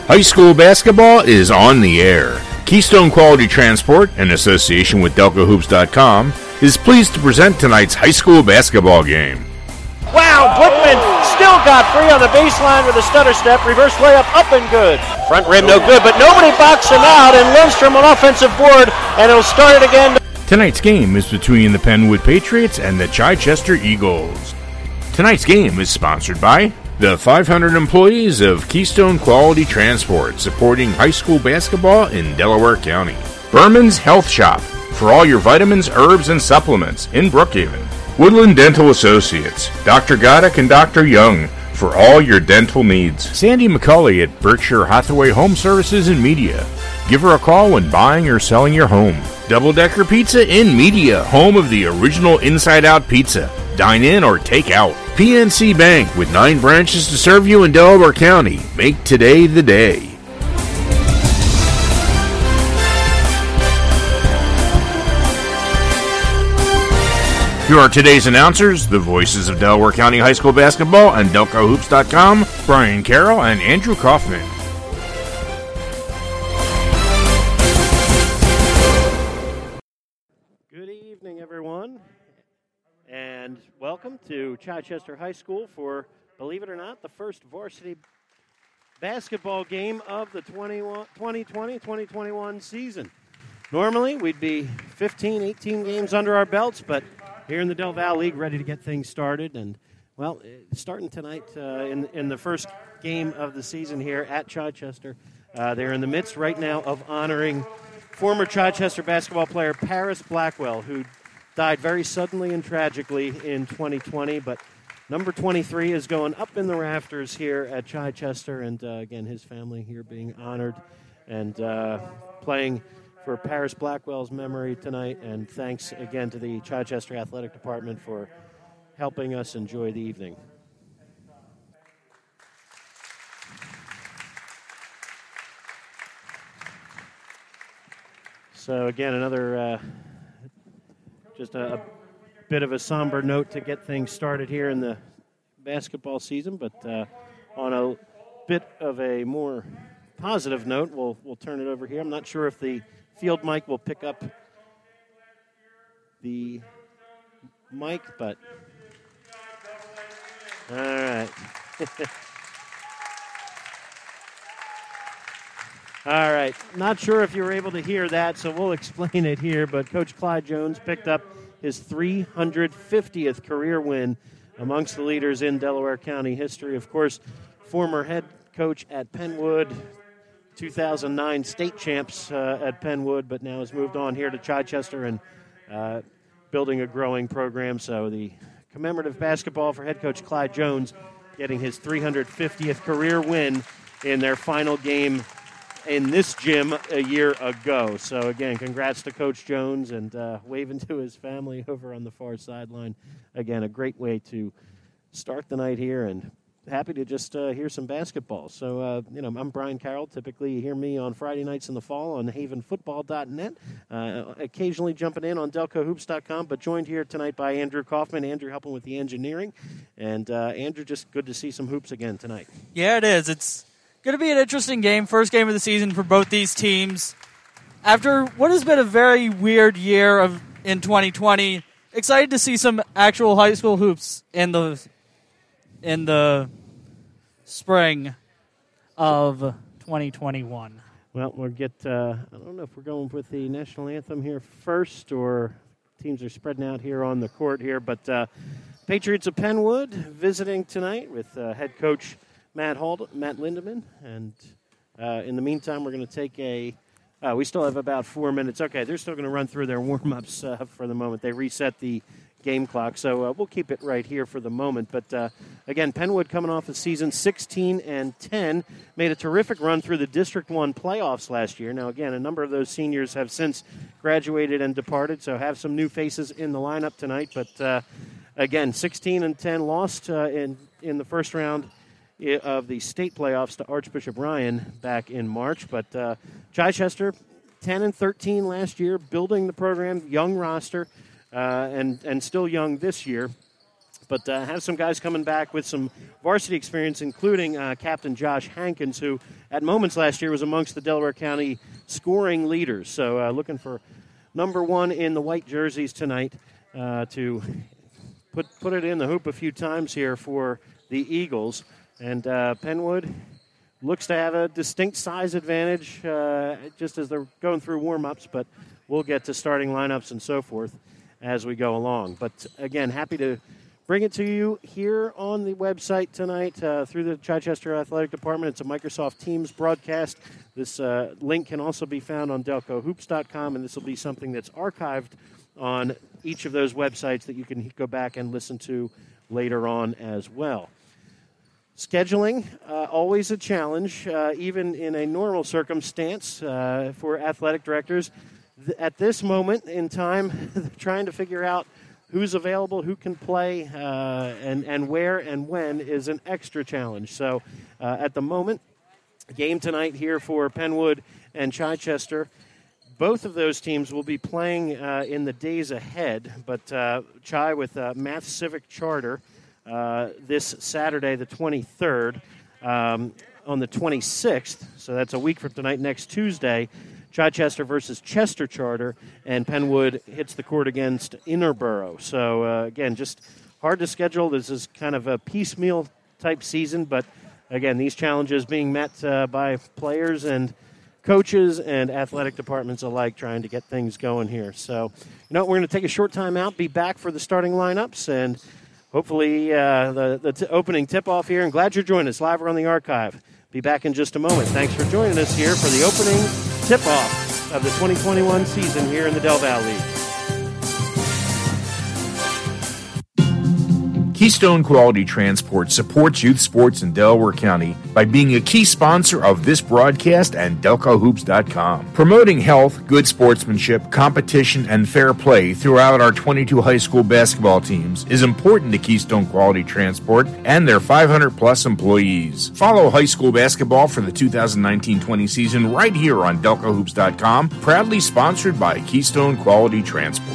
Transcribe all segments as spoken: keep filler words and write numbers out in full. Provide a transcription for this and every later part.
High school basketball is on the air. Keystone Quality Transport, in association with Delco Hoops dot com, is pleased to present tonight's high school basketball game. Wow, Glickman still got free on the baseline with a stutter step. Reverse layup up and good. Front rim no good, but nobody boxed him out, and Lindstrom on offensive board, and it'll start it again. Tonight's game is between the Penwood Patriots and the Chichester Eagles. Tonight's game is sponsored by the five hundred employees of Keystone Quality Transport, supporting high school basketball in Delaware County. Berman's Health Shop, for all your vitamins, herbs, and supplements in Brookhaven. Woodland Dental Associates, Doctor Goddick and Doctor Young, for all your dental needs. Sandy McCulley at Berkshire Hathaway Home Services and Media. Give her a call when buying or selling your home. Double Decker Pizza in Media, home of the original Inside Out Pizza. Dine in or take out. P N C Bank, with nine branches to serve you in Delaware County. Make today the day. Here are today's announcers, the voices of Delaware County High School basketball and Delco Hoops dot com, Brian Carroll and Andrew Kaufman. Good evening, everyone, and welcome to Chichester High School for, believe it or not, the first varsity basketball game of the twenty twenty twenty twenty-one season. Normally, we'd be fifteen, eighteen games under our belts, but here in the Del Val League, ready to get things started. And, well, starting tonight uh, in, in the first game of the season here at Chichester. Uh, they're in the midst right now of honoring former Chichester basketball player Paris Blackwell, who died very suddenly and tragically in twenty twenty. But number twenty-three is going up in the rafters here at Chichester. And, uh, again, his family here being honored and uh, playing for Paris Blackwell's memory tonight, and thanks again to the Chichester Athletic Department for helping us enjoy the evening. So again, another uh, just a, a bit of a somber note to get things started here in the basketball season, but uh, on a bit of a more positive note, we'll we'll turn it over here. I'm not sure if the field mic will pick up the mic, but all right. All right. Not sure if you were able to hear that, so we'll explain it here, but Coach Clyde Jones picked up his three hundred fiftieth career win amongst the leaders in Delaware County history. Of course, former head coach at Penwood, two thousand nine state champs uh, at Penwood, but now has moved on here to Chichester and uh, building a growing program. So the commemorative basketball for head coach Clyde Jones getting his three hundred fiftieth career win in their final game in this gym a year ago. So again, congrats to Coach Jones, and uh, waving to his family over on the far sideline. Again, a great way to start the night here, and happy to just uh, hear some basketball. So, uh, you know, I'm Brian Carroll. Typically, you hear me on Friday nights in the fall on haven football dot net, uh, occasionally jumping in on Delco Hoops dot com, but joined here tonight by Andrew Kaufman. Andrew helping with the engineering. And, uh, Andrew, just good to see some hoops again tonight. Yeah, it is. It's going to be an interesting game. First game of the season for both these teams. After what has been a very weird year of in twenty twenty, excited to see some actual high school hoops in the in the spring of twenty twenty-one. Well, we'll get, uh, I don't know if we're going with the national anthem here first, or teams are spreading out here on the court here, but uh, Patriots of Penwood visiting tonight with uh, head coach Matt Hald- Matt Lindeman, and uh, in the meantime, we're going to take a, uh, we still have about four minutes. Okay, they're still going to run through their warm-ups uh, for the moment. They reset the game clock, so uh, we'll keep it right here for the moment. But uh, again, Penwood coming off a season sixteen and ten, made a terrific run through the District one playoffs last year. Now, again, a number of those seniors have since graduated and departed, so have some new faces in the lineup tonight. But uh, again, sixteen and ten, lost uh, in in the first round of the state playoffs to Archbishop Ryan back in March. But uh, Chichester, ten and thirteen last year, building the program, young roster, uh, and, and still young this year. But uh, have some guys coming back with some varsity experience, including uh, Captain Josh Hankins, who at moments last year was amongst the Delaware County scoring leaders. So uh, looking for number one in the white jerseys tonight uh, to put put it in the hoop a few times here for the Eagles. And uh, Penwood looks to have a distinct size advantage uh, just as they're going through warm-ups, but we'll get to starting lineups and so forth as we go along. But, again, happy to bring it to you here on the website tonight uh, through the Chichester Athletic Department. It's a Microsoft Teams broadcast. This uh, link can also be found on delco hoops dot com, and this will be something that's archived on each of those websites that you can go back and listen to later on as well. Scheduling, uh, always a challenge, uh, even in a normal circumstance uh, for athletic directors. Th- at this moment in time, trying to figure out who's available, who can play, uh, and, and where and when is an extra challenge. So uh, at the moment, game tonight here for Penwood and Chichester. Both of those teams will be playing uh, in the days ahead, but uh, Chi with uh, Math Civic Charter uh, this Saturday, the twenty-third, um, on the twenty-sixth, so that's a week from tonight, next Tuesday, Chichester versus Chester Charter, and Penwood hits the court against Innerborough. So, uh, again, just hard to schedule. This is kind of a piecemeal type season, but, again, these challenges being met uh, by players and coaches and athletic departments alike trying to get things going here. So, you know, we're going to take a short time out, be back for the starting lineups, and hopefully uh, the, the t- opening tip-off here. And glad you're joining us live or on the archive. Be back in just a moment. Thanks for joining us here for the opening tip-off of the twenty twenty-one season here in the Del Valle League. Keystone Quality Transport supports youth sports in Delaware County by being a key sponsor of this broadcast and delco hoops dot com. Promoting health, good sportsmanship, competition, and fair play throughout our twenty-two high school basketball teams is important to Keystone Quality Transport and their five hundred plus employees. Follow high school basketball for the two thousand nineteen twenty season right here on delco hoops dot com, proudly sponsored by Keystone Quality Transport.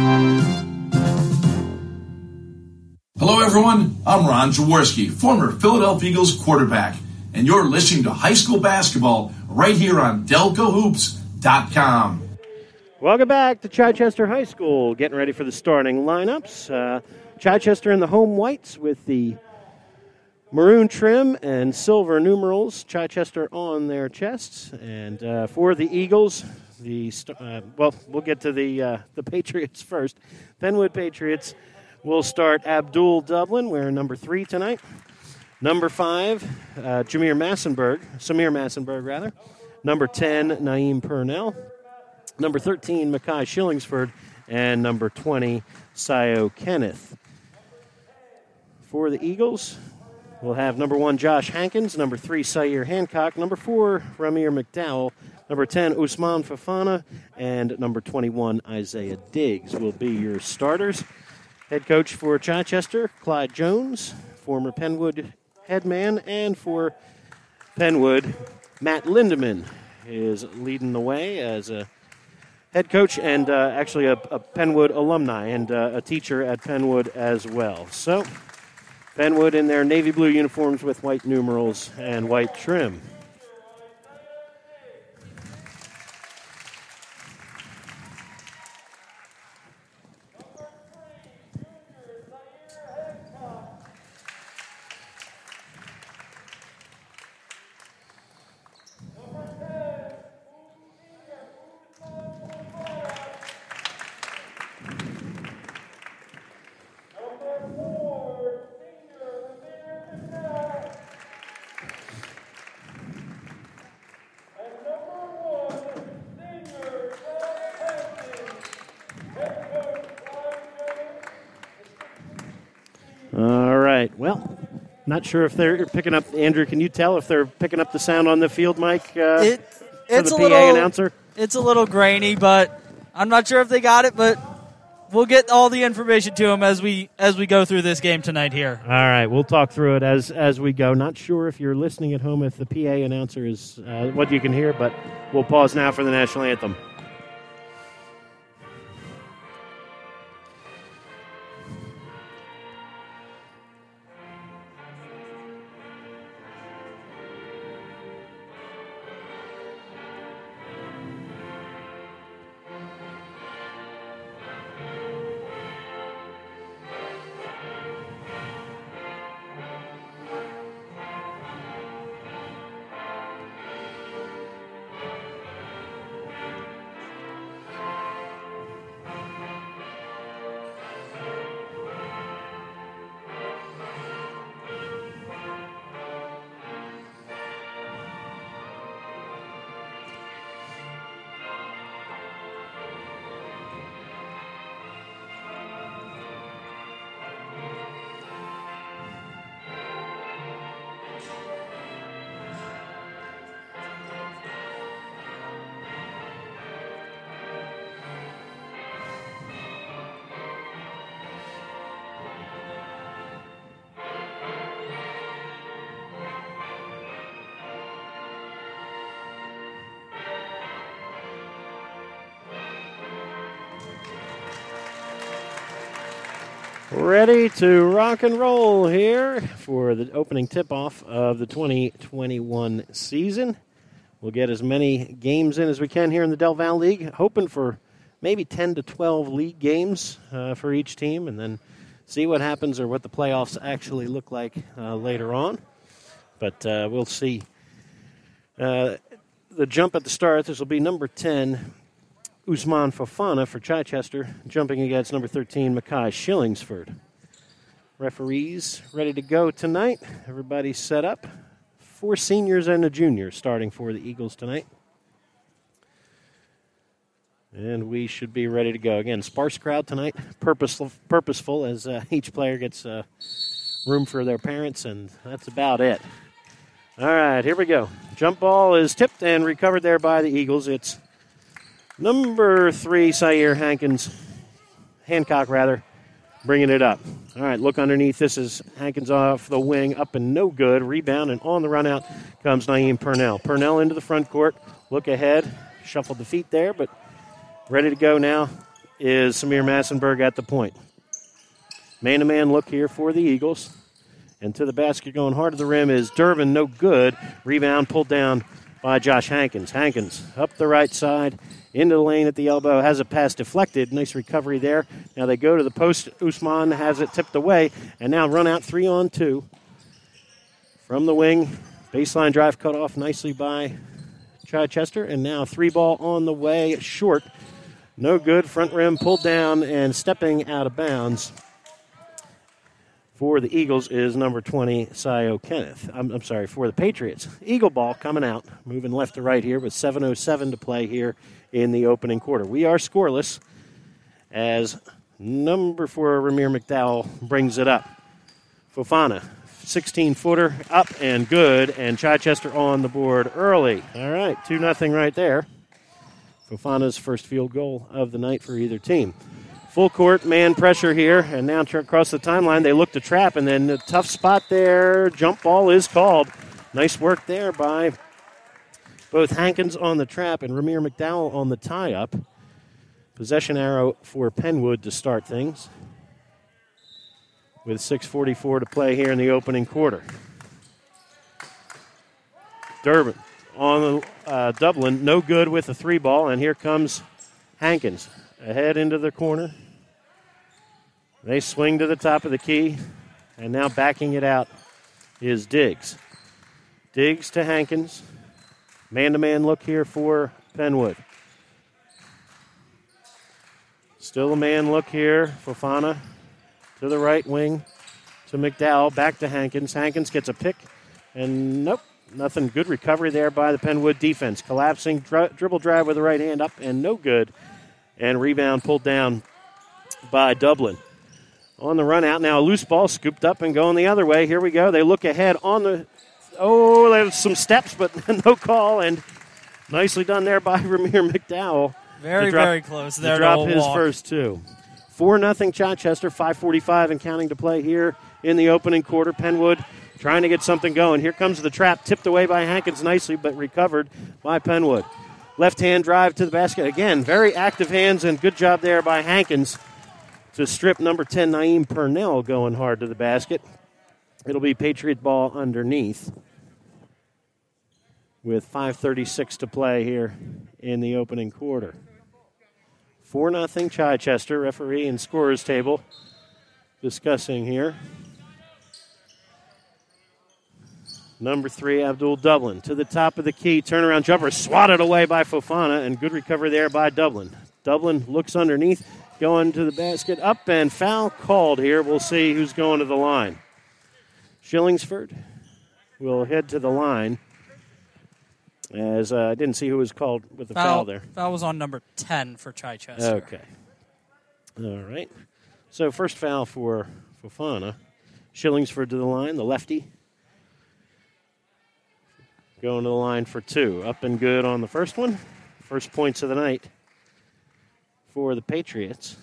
Hello, everyone. I'm Ron Jaworski, former Philadelphia Eagles quarterback, and you're listening to high school basketball right here on delco hoops dot com. Welcome back to Chichester High School. Getting ready for the starting lineups. Uh, Chichester in the home whites with the maroon trim and silver numerals. Chichester on their chests. And uh, for the Eagles, the uh, well, we'll get to the uh, the Patriots first. Penwood Patriots. We'll start Abdul Dublin, wearing number three tonight. Number five, uh, Jameer Massenberg, Samir Massenberg, rather. Number ten, Naeem Purnell. Number thirteen, Mackay Shillingsford. And number twenty, Sayo Kenneth. For the Eagles, we'll have number one, Josh Hankins. Number three, Sayer Hancock. Number four, Ramir McDowell. Number ten, Usman Fafana. And number twenty-one, Isaiah Diggs will be your starters. Head coach for Chichester, Clyde Jones, former Penwood headman, and for Penwood, Matt Lindeman is leading the way as a head coach and uh, actually a, a Penwood alumni and uh, a teacher at Penwood as well. So, Penwood in their navy blue uniforms with white numerals and white trim. Well, not sure if they're picking up. Andrew, can you tell if they're picking up the sound on the field mic uh, it, it's for the a P A little, announcer? It's a little grainy, but I'm not sure if they got it, but we'll get all the information to them as we as we go through this game tonight here. All right, we'll talk through it as as we go. Not sure if you're listening at home if the P A announcer is uh, what you can hear, but we'll pause now for the national anthem. Ready to rock and roll here for the opening tip-off of the twenty twenty-one season. We'll get as many games in as we can here in the Del Val League, hoping for maybe ten to twelve league games uh, for each team, and then see what happens or what the playoffs actually look like uh, later on. But uh, we'll see. Uh, the jump at the start, this will be number ten, Usman Fofana for Chichester, jumping against number thirteen, Mackay Shillingsford. Referees ready to go tonight. Everybody's set up. Four seniors and a junior starting for the Eagles tonight. And we should be ready to go. Again, sparse crowd tonight, purposeful, purposeful as uh, each player gets uh, room for their parents, and that's about it. All right, here we go. Jump ball is tipped and recovered there by the Eagles. It's number three, Sayer Hankins, Hancock rather, bringing it up. All right, look underneath. This is Hankins off the wing, up and no good. Rebound, and on the run out comes Naeem Purnell. Purnell into the front court. Look ahead. Shuffled the feet there, but ready to go now is Samir Massenberg at the point. Man-to-man look here for the Eagles. And to the basket going hard to the rim is Durbin, no good. Rebound pulled down by Josh Hankins. Hankins up the right side, into the lane at the elbow, has a pass deflected. Nice recovery there. Now they go to the post. Usman has it tipped away, and now run out three on two. From the wing, baseline drive cut off nicely by Chichester, and now three ball on the way, short. No good, front rim pulled down and stepping out of bounds for the Eagles is number twenty, Sio Kenneth. I'm, I'm sorry, for the Patriots. Eagle ball coming out, moving left to right here with seven oh seven to play here in the opening quarter. We are scoreless as number four, Ramir McDowell, brings it up. Fofana, sixteen-footer, up and good, and Chichester on the board early. All right, two nothing right there. Fofana's first field goal of the night for either team. Full court, man pressure here, and now across the timeline, they look to trap, and then a tough spot there. Jump ball is called. Nice work there by both Hankins on the trap and Ramir McDowell on the tie-up. Possession arrow for Penwood to start things with six forty-four to play here in the opening quarter. Durbin on uh, Dublin, no good with the three ball, and here comes Hankins. Ahead into the corner. They swing to the top of the key, and now backing it out is Diggs. Diggs to Hankins. Man-to-man look here for Penwood. Still a man look here. Fofana to the right wing to McDowell. Back to Hankins. Hankins gets a pick, and nope, nothing. Good recovery there by the Penwood defense. Collapsing, dri- dribble drive with the right hand up, and no good. And rebound pulled down by Dublin. On the run out now, a loose ball scooped up and going the other way. Here we go. They look ahead on the, oh, there's some steps, but no call. And nicely done there by Ramir McDowell. Very, drop, very close there. To drop his walk. first two. four nothing Chichester, five forty-five and counting to play here in the opening quarter. Penwood trying to get something going. Here comes the trap, tipped away by Hankins nicely, but recovered by Penwood. Left-hand drive to the basket. Again, very active hands, and good job there by Hankins to strip number ten, Naeem Purnell, going hard to the basket. It'll be Patriot ball underneath with five thirty-six to play here in the opening quarter. four nothing Chichester. Referee and scorer's table discussing here. Number three, Abdul Dublin, to the top of the key. Turnaround jumper swatted away by Fofana, and good recovery there by Dublin. Dublin looks underneath, going to the basket. Up and foul called here. We'll see who's going to the line. Shillingsford will head to the line. As uh, I didn't see who was called with the foul, foul there. Foul was on number ten for Chichester. Okay. All right. So first foul for Fofana. Shillingsford to the line, the lefty. Going to the line for two. Up and good on the first one. First points of the night for the Patriots.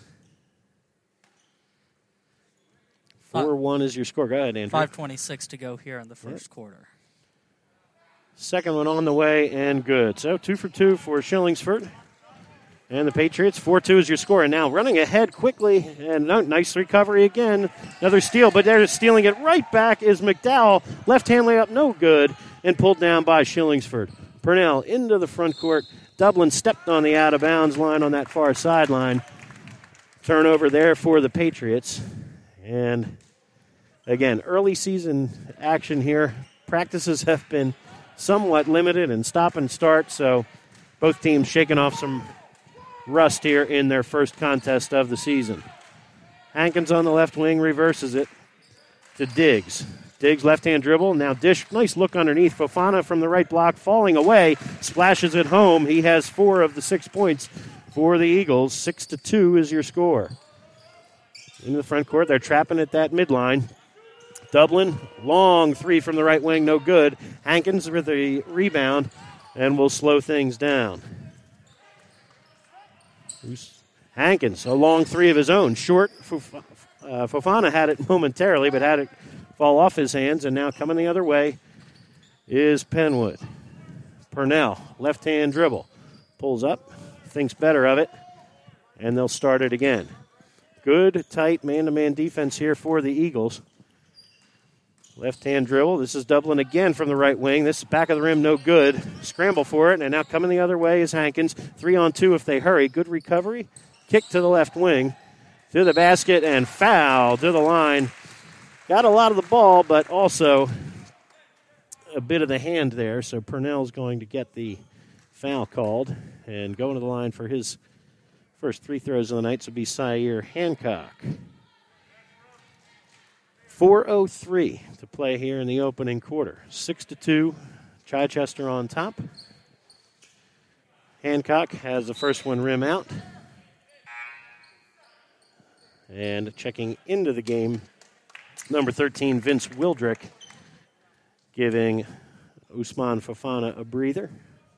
four one is your score. Go ahead, Andrew. five twenty-six to go here in the first yep. quarter. Second one on the way and good. So two for two for Shillingsford. And the Patriots, four two is your score. And now running ahead quickly, and no, nice recovery again. Another steal, but they're stealing it right back is McDowell. Left-hand layup, no good, and pulled down by Shillingsford. Purnell into the front court. Dublin stepped on the out-of-bounds line on that far sideline. Turnover there for the Patriots. And, again, early season action here. Practices have been somewhat limited and stop and start, so both teams shaking off some rust here in their first contest of the season. Hankins on the left wing reverses it to Diggs. Diggs left-hand dribble, now dish, nice look underneath. Fofana from the right block falling away, splashes it home. He has four of the six points for the Eagles. Six to two is your score. Into the front court, they're trapping at that midline. Dublin, long three from the right wing, no good. Hankins with the rebound, and will slow things down. Hankins, a long three of his own. Short, Fof- uh, Fofana had it momentarily, but had it fall off his hands, and now coming the other way is Penwood. Purnell, left-hand dribble. Pulls up, thinks better of it, and they'll start it again. Good, tight man-to-man defense here for the Eagles. Left-hand dribble. This is Dublin again from the right wing. This is back of the rim, no good. Scramble for it, and now coming the other way is Hankins. Three on two if they hurry. Good recovery. Kick to the left wing. To the basket, and foul to the line. Got a lot of the ball, but also a bit of the hand there, so Purnell's going to get the foul called and going to the line for his first three throws of the night. So be Sayer Hancock. four oh three to play here in the opening quarter. six to two, Chichester on top. Hancock has the first one rim out. And checking into the game, number thirteen, Vince Wildrick, giving Usman Fofana a breather.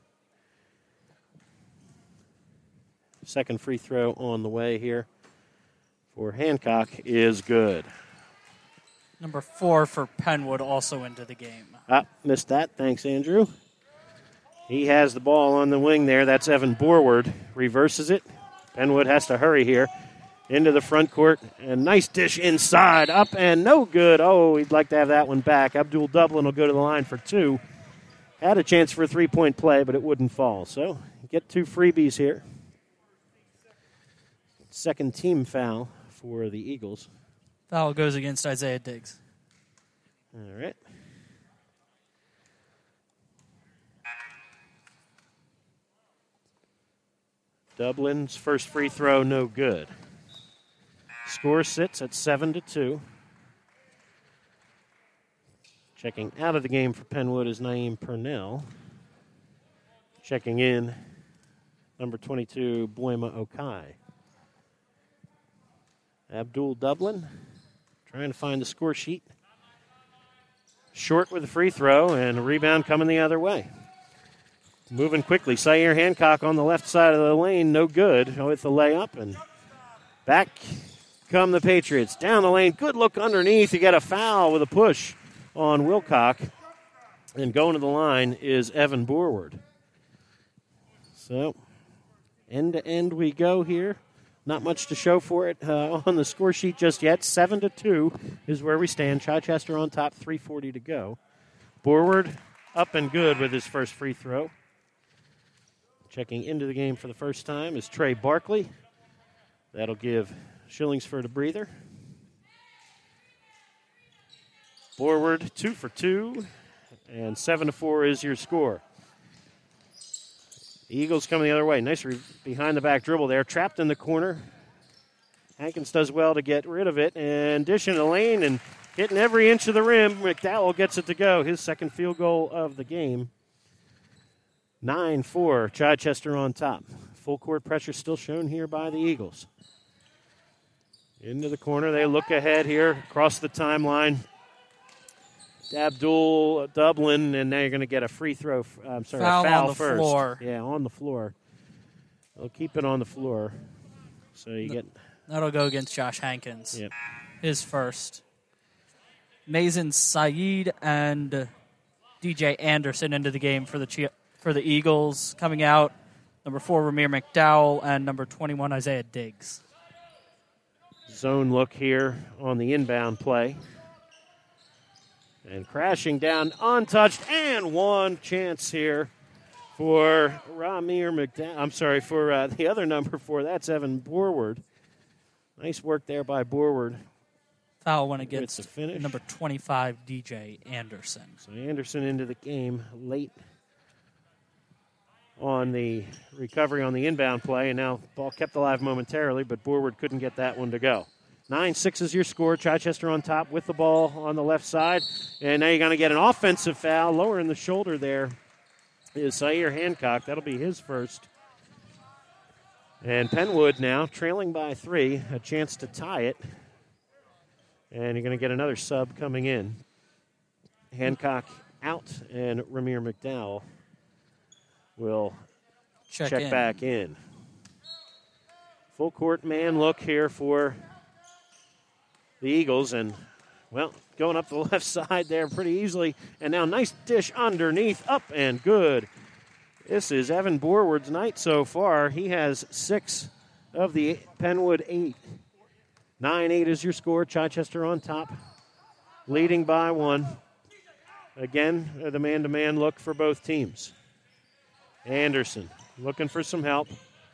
Second free throw on the way here for Hancock is good. Number four for Penwood also into the game. Ah, missed that. Thanks, Andrew. He has the ball on the wing there. That's Evan Borward. Reverses it. Penwood has to hurry here. Into the front court. And nice dish inside. Up and no good. Oh, we'd like to have that one back. Abdul Dublin will go to the line for two. Had a chance for a three-point play, but it wouldn't fall. So get two freebies here. Second team foul for the Eagles. Foul goes against Isaiah Diggs. All right. Dublin's first free throw, no good. Score sits at seven to two. Checking out of the game for Penwood is Naeem Purnell. Checking in, number twenty-two, Boima Okai. Abdul Dublin trying to find the score sheet. Short with a free throw, and a rebound coming the other way. Moving quickly, Sayer Hancock on the left side of the lane, no good with the layup, and back come the Patriots. Down the lane, good look underneath. You get a foul with a push on Wilcock, and going to the line is Evan Borward. So, end to end we go here. Not much to show for it uh, on the score sheet just yet. Seven to two is where we stand. Chichester on top, three forty to go. Borward up and good with his first free throw. Checking into the game for the first time is Trey Barkley. That'll give Shillingsford a breather. Borward two for two, and seven to four is your score. The Eagles coming the other way. Nice re- behind-the-back dribble there. Trapped in the corner. Hankins does well to get rid of it. And dishing the lane and hitting every inch of the rim. McDowell gets it to go. His second field goal of the game. nine four, Chichester on top. Full court pressure still shown here by the Eagles. Into the corner. They look ahead here across the timeline. Abdul Dublin, and now you're going to get a free throw. I'm sorry, foul a foul on the first. floor. Yeah, on the floor. They'll keep it on the floor. So you get. That'll go against Josh Hankins. Yep. His first. Mason Saeed and D J Anderson into the game for the for the Eagles. Coming out, number four, Ramir McDowell, and number twenty-one, Isaiah Diggs. Zone look here on the inbound play. And crashing down, untouched, and one chance here for Ramir McDowell. I'm sorry, for uh, the other number four. That's Evan Borward. Nice work there by Borward. Foul went against the finish. number twenty-five, D J Anderson. So Anderson into the game late on the recovery on the inbound play, and now ball kept alive momentarily, but Borward couldn't get that one to go. nine six is your score. Chichester on top with the ball on the left side, and now you're going to get an offensive foul. Lower in the shoulder there is Zaire Hancock. That'll be his first. And Penwood now trailing by three, a chance to tie it. And you're going to get another sub coming in. Hancock out, and Ramir McDowell will check, check in. back in. Full court man look here for the Eagles, and, well, going up the left side there pretty easily. And now nice dish underneath, up and good. This is Evan Borward's night so far. He has six of the Penwood eight. nine eight is your score. Chichester on top, leading by one. Again, the man-to-man look for both teams. Anderson looking for some help.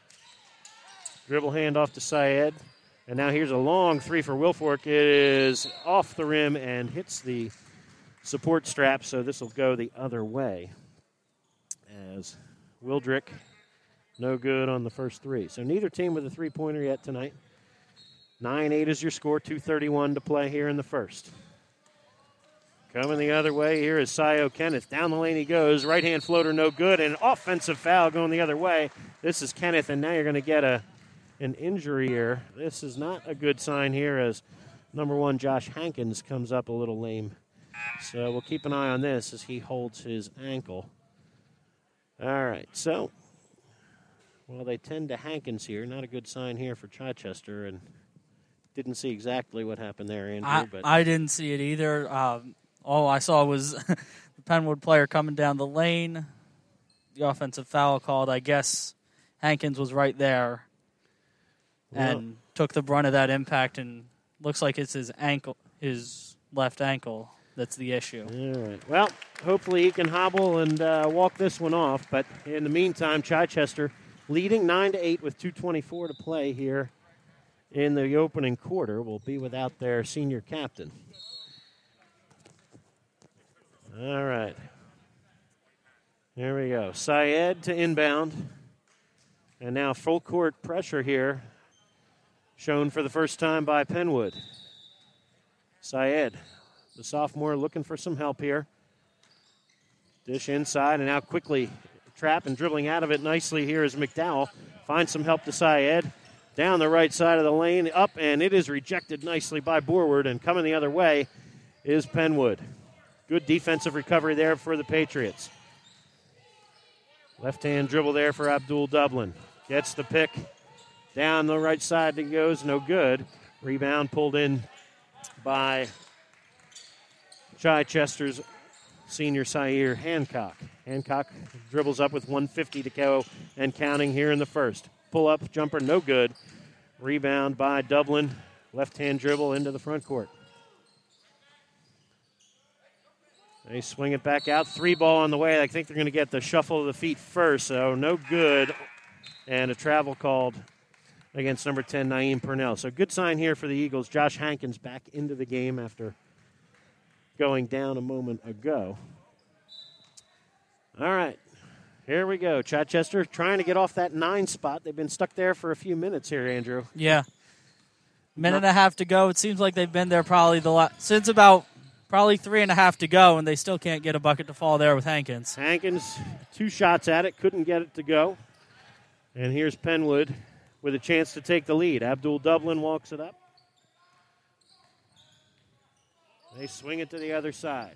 Dribble handoff to Syed. And now here's a long three for Wilfork. It is off the rim and hits the support strap, so this will go the other way. As Wildrick, no good on the first three. So neither team with a three-pointer yet tonight. nine eight is your score, two thirty-one to play here in the first. Coming the other way here is Sio Kenneth. Down the lane he goes. Right-hand floater, no good. And an offensive foul going the other way. This is Kenneth, and now you're going to get a an injury here. This is not a good sign here as number one Josh Hankins comes up a little lame. So we'll keep an eye on this as he holds his ankle. All right, so, well, they tend to Hankins here. Not a good sign here for Chichester, and didn't see exactly what happened there, Andrew. I, but I didn't see it either. Um, all I saw was the Penwood player coming down the lane. The offensive foul called. I guess Hankins was right there and well, took the brunt of that impact, and looks like it's his ankle, his left ankle, that's the issue. All right. Well, hopefully he can hobble and uh, walk this one off. But in the meantime, Chichester leading nine to eight with two twenty-four to play here in the opening quarter. Will be without their senior captain. All right. There we go. Syed to inbound. And now full court pressure here, shown for the first time by Penwood. Syed, the sophomore, looking for some help here. Dish inside, and now quickly trap and dribbling out of it nicely here is McDowell. Finds some help to Syed. Down the right side of the lane, up, and it is rejected nicely by Borward, and coming the other way is Penwood. Good defensive recovery there for the Patriots. Left-hand dribble there for Abdul Dublin. Gets the pick. Down the right side he goes, no good. Rebound pulled in by Chichester's senior Zaire Hancock. Hancock dribbles up with one fifty to go and counting here in the first. Pull-up jumper, no good. Rebound by Dublin. Left-hand dribble into the front court. They swing it back out. Three ball on the way. I think they're going to get the shuffle of the feet first, so no good. And a travel called against number ten, Naeem Purnell. So good sign here for the Eagles. Josh Hankins back into the game after going down a moment ago. All right, here we go. Chichester trying to get off that nine spot. They've been stuck there for a few minutes here, Andrew. Yeah. Minute and a half to go. It seems like they've been there probably the la- since about probably three and a half to go, and they still can't get a bucket to fall there with Hankins. Hankins, two shots at it, couldn't get it to go. And here's Penwood with a chance to take the lead. Abdul Dublin walks it up. They swing it to the other side.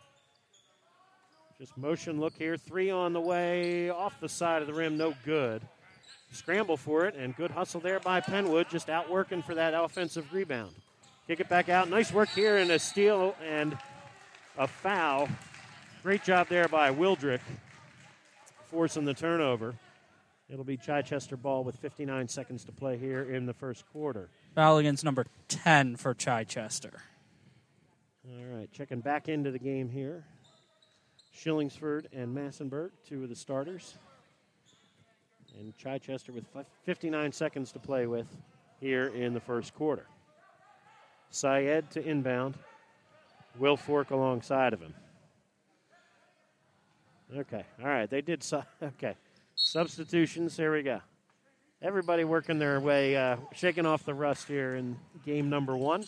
Just motion look here. Three on the way, off the side of the rim, no good. Scramble for it, and good hustle there by Penwood, just out working for that offensive rebound. Kick it back out. Nice work here, and a steal and a foul. Great job there by Wildrick, forcing the turnover. It'll be Chichester ball with fifty-nine seconds to play here in the first quarter. Foul against number ten for Chichester. All right, checking back into the game here. Schillingsford and Massenburg, two of the starters. And Chichester with fifty-nine seconds to play with here in the first quarter. Syed to inbound. Will Fork alongside of him. Okay, all right, they did, su- okay. Substitutions, here we go. Everybody working their way, uh, shaking off the rust here in game number one.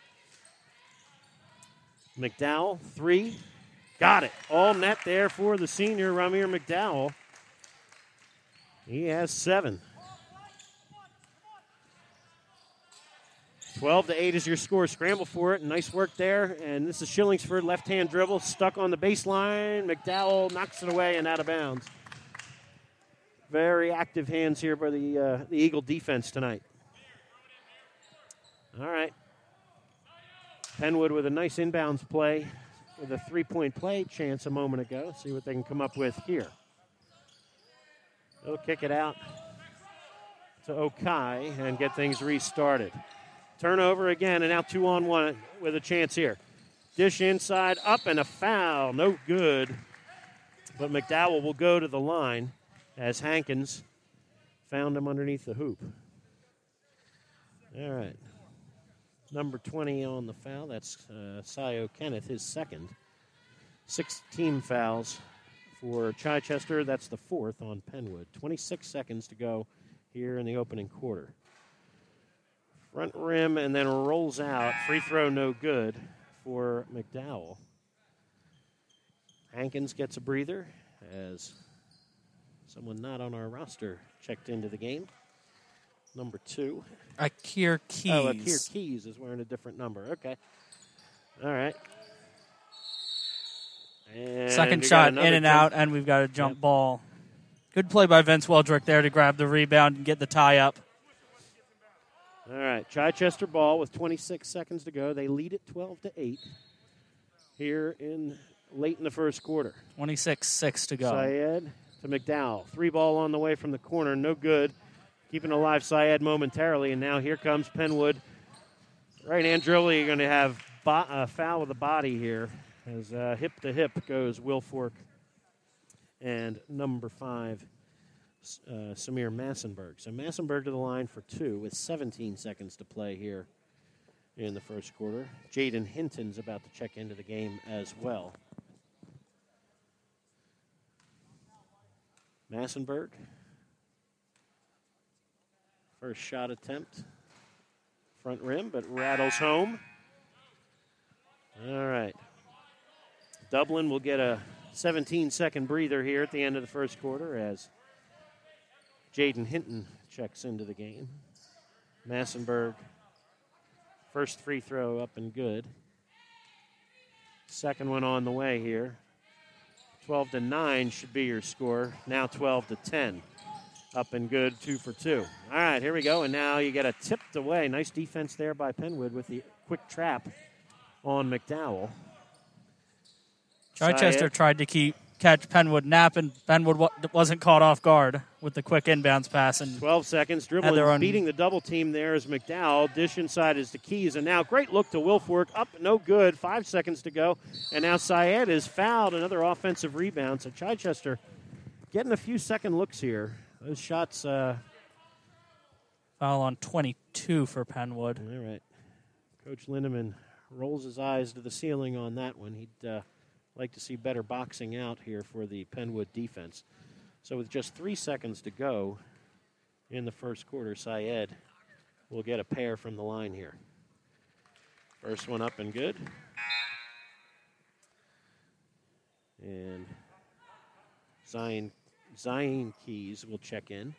McDowell, three. Got it. All net there for the senior, Ramir McDowell. He has seven. twelve to eight is your score. Scramble for it. Nice work there. And this is Schillingsford. Left-hand dribble. Stuck on the baseline. McDowell knocks it away and out of bounds. Very active hands here by the, uh, the Eagle defense tonight. All right. Penwood with a nice inbounds play with a three-point play chance a moment ago. See what they can come up with here. They'll kick it out to Okai and get things restarted. Turnover again, and now two on one with a chance here. Dish inside, up, and a foul. No good. But McDowell will go to the line as Hankins found him underneath the hoop. All right. Number twenty on the foul. That's uh, Sio Kenneth, his second. Six team fouls for Chichester. That's the fourth on Penwood. twenty-six seconds to go here in the opening quarter. Front rim and then rolls out. Free throw no good for McDowell. Hankins gets a breather as someone not on our roster checked into the game. Number two. Akir Keys. Oh, Akir Keys is wearing a different number. Okay. All right. And Second shot in and jump. out, and we've got a jump Yep. ball. Good play by Vince Weldrick there to grab the rebound and get the tie up. All right, Chichester ball with twenty-six seconds to go. They lead it twelve to eight here in late in the first quarter. twenty-six six to go. Syed to McDowell. Three ball on the way from the corner, no good. Keeping alive Syed momentarily, and now here comes Penwood. Right-hand dribble, you're going to have bo- a foul with the body here as uh, hip to hip goes Will Fork and number five, Uh, Samir Massenburg. So Massenburg to the line for two with seventeen seconds to play here in the first quarter. Jaden Hinton's about to check into the game as well. Massenburg. First shot attempt. Front rim, but rattles home. All right. Dublin will get a seventeen-second breather here at the end of the first quarter as Jaden Hinton checks into the game. Massenburg, first free throw up and good. Second one on the way here. twelve to nine should be your score. Now twelve to ten. Up and good, two for two. All right, here we go. And now you get a tipped away. Nice defense there by Penwood with the quick trap on McDowell. Chichester Syed. tried to keep catch Penwood napping. Penwood wa- wasn't caught off guard with the quick inbounds pass. And twelve seconds, their dribbling, own- beating the double team there is McDowell. Dish inside is the Keys, and now great look to Wilfork. Up, no good. Five seconds to go, and now Syed is fouled. Another offensive rebound. So Chichester getting a few second looks here. Those shots. Uh, foul on twenty-two for Penwood. all right. Coach Lindeman rolls his eyes to the ceiling on that one. He'd uh, like to see better boxing out here for the Penwood defense. So with just three seconds to go in the first quarter, Syed will get a pair from the line here. First one up and good. And Zion, Zion Keys will check in.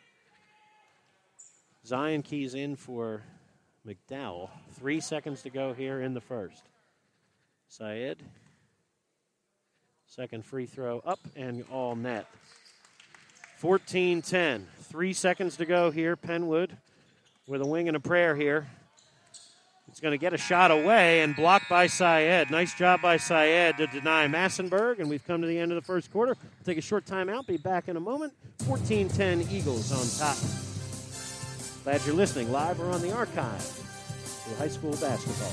Zion Keys in for McDowell. Three seconds to go here in the first. Syed. Second free throw up and all net. fourteen ten. Three seconds to go here. Penwood with a wing and a prayer here. It's going to get a shot away and blocked by Syed. Nice job by Syed to deny Massenburg, and we've come to the end of the first quarter. We'll take a short timeout, be back in a moment. fourteen ten Eagles on top. Glad you're listening live or on the archive for high school basketball.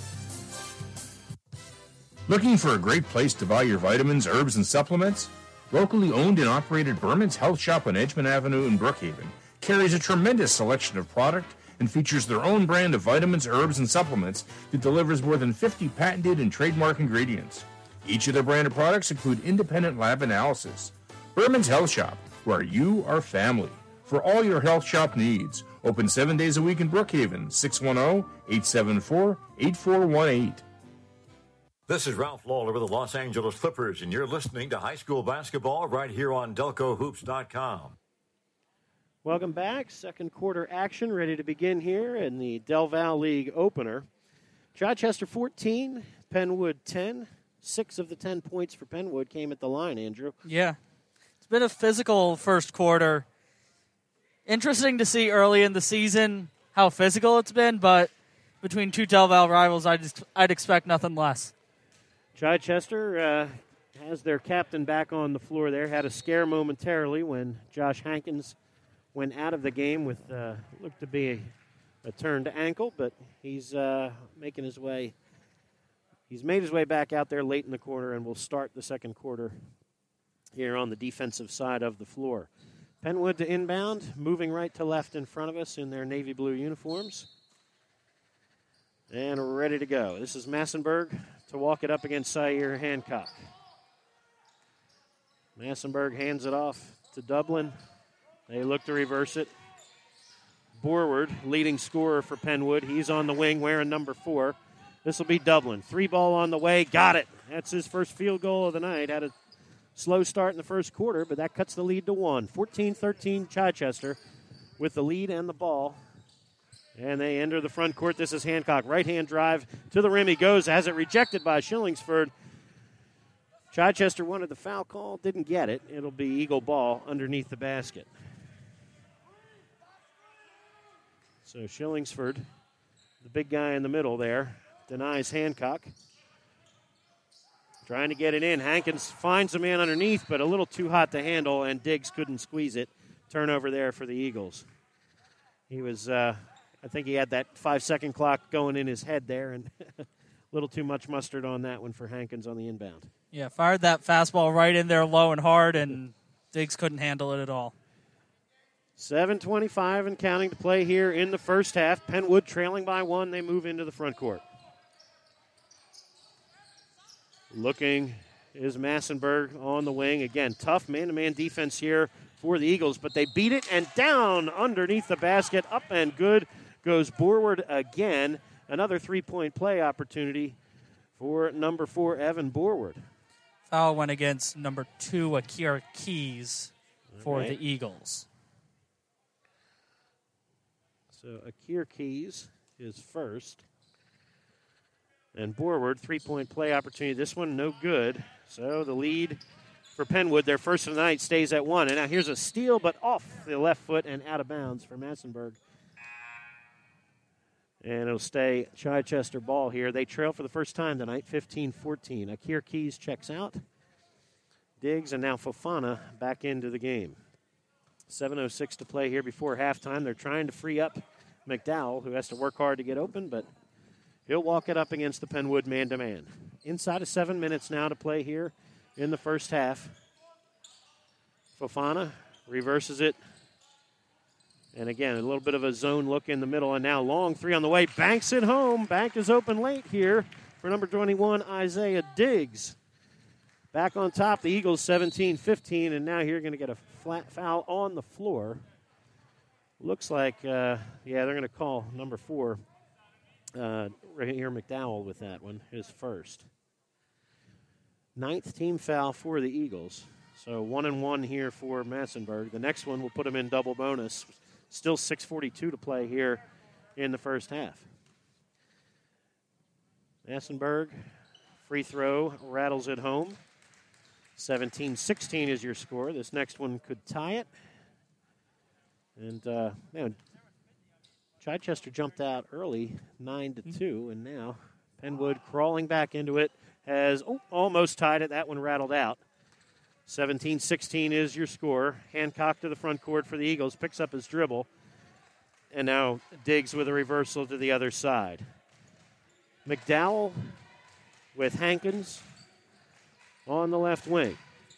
Looking for a great place to buy your vitamins, herbs, and supplements? Locally owned and operated Berman's Health Shop on Edgemont Avenue in Brookhaven carries a tremendous selection of product and features their own brand of vitamins, herbs, and supplements that delivers more than fifty patented and trademark ingredients. Each of their branded products include independent lab analysis. Berman's Health Shop, where you are family. For all your health shop needs, open seven days a week in Brookhaven, six one zero, eight seven four, eight four one eight. This is Ralph Lawler with the Los Angeles Clippers, and you're listening to high school basketball right here on Delco Hoops dot com. Welcome back. Second quarter action ready to begin here in the Del Val League opener. Chichester fourteen, Penwood ten. Six of the ten points for Penwood came at the line, Andrew. Yeah. It's been a physical first quarter. Interesting to see early in the season how physical it's been, but between two Del Val rivals, I'd, just, I'd expect nothing less. Chichester uh, has their captain back on the floor there. Had a scare momentarily when Josh Hankins went out of the game with uh, looked to be a, a turned ankle, but he's uh, making his way. He's made his way back out there late in the quarter, and will start the second quarter here on the defensive side of the floor. Penwood to inbound, moving right to left in front of us in their navy blue uniforms. And we're ready to go. This is Massenburg to walk it up against Sayer Hancock. Massenburg hands it off to Dublin. They look to reverse it. Borward, leading scorer for Penwood. He's on the wing wearing number four. This will be Dublin. Three ball on the way. Got it. That's his first field goal of the night. Had a slow start in the first quarter, but that cuts the lead to one. fourteen thirteen Chichester with the lead and the ball. And they enter the front court. This is Hancock. Right-hand drive to the rim. He goes. Has it rejected by Schillingsford. Chichester wanted the foul call. Didn't get it. It'll be Eagle ball underneath the basket. So Schillingsford, the big guy in the middle there, denies Hancock. Trying to get it in. Hankins finds a man underneath, but a little too hot to handle, and Diggs couldn't squeeze it. Turnover there for the Eagles. He was, uh, I think he had that five-second clock going in his head there, and a little too much mustard on that one for Hankins on the inbound. Yeah, fired that fastball right in there low and hard, and Diggs couldn't handle it at all. seven twenty-five and counting to play here in the first half. Penwood trailing by one. They move into the front court. Looking is Massenburg on the wing. Again, tough man-to-man defense here for the Eagles, but they beat it and down underneath the basket. Up and good goes Borward again. Another three-point play opportunity for number four, Evan Borward. Foul went against number two, Akira Keys, for right. the Eagles. So Akir Keys is first. And Borward, three-point play opportunity. This one no good. So the lead for Penwood, their first of the night, stays at one. And now here's a steal, but off the left foot and out of bounds for Massenburg. And it'll stay Chichester ball here. They trail for the first time tonight, fifteen fourteen. Akir Keys checks out. Diggs and now Fofana back into the game. seven oh six to play here before halftime. They're trying to free up McDowell, who has to work hard to get open, but he'll walk it up against the Penwood man-to-man. Inside of seven minutes now to play here in the first half. Fofana reverses it. And again, a little bit of a zone look in the middle, and now long three on the way. Banks it home. Bank is open late here for number twenty-one, Isaiah Diggs. Back on top, the Eagles seventeen fifteen, and now you're going to get a flat foul on the floor. Looks like, uh, yeah, they're going to call number four, uh, right here, McDowell with that one, his first. Ninth team foul for the Eagles. So one and one here for Massenburg. The next one will put them in double bonus. Still six forty-two to play here in the first half. Massenburg, free throw, rattles it home. seventeen sixteen is your score. This next one could tie it. And, uh, man, Chichester jumped out early, nine to two, and now Penwood crawling back into it has oh, almost tied it. That one rattled out. seventeen sixteen is your score. Hancock to the front court for the Eagles, picks up his dribble, and now Diggs with a reversal to the other side. McDowell with Hankins on the left wing.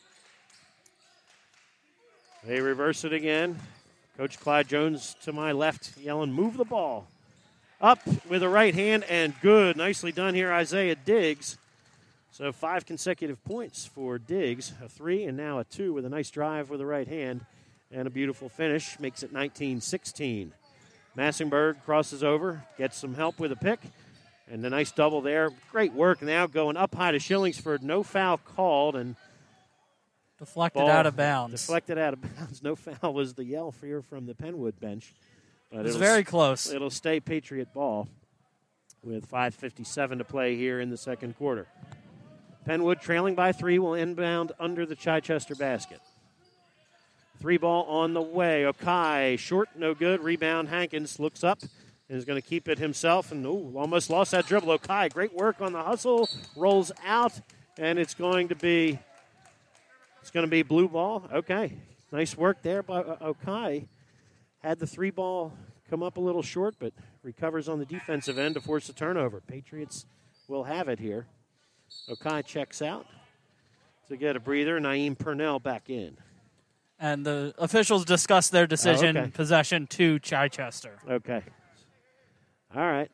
They reverse it again. Coach Clyde Jones to my left yelling, move the ball. Up with a right hand, and good. Nicely done here, Isaiah Diggs. So five consecutive points for Diggs, a three and now a two with a nice drive with the right hand and a beautiful finish. Makes it nineteen sixteen. Massenberg crosses over, gets some help with a pick, and a nice double there. Great work now going up high to Schillingsford. No foul called, and deflected ball out of bounds. Deflected out of bounds. No foul was the yell here from the Penwood bench. But it was very close. It'll stay Patriot ball with five fifty-seven to play here in the second quarter. Penwood trailing by three will inbound under the Chichester basket. Three ball on the way. Okai, short, no good. Rebound, Hankins looks up and is going to keep it himself. And ooh, almost lost that dribble. Okai, great work on the hustle. Rolls out, and it's going to be it's going to be blue ball. Okay, nice work there by Okai. Had the three ball come up a little short, but recovers on the defensive end to force a turnover. Patriots will have it here. Okai checks out to get a breather. Naeem Purnell back in. And the officials discussed their decision, oh, okay. Possession to Chichester. Okay. All right.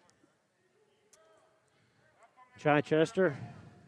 Chichester.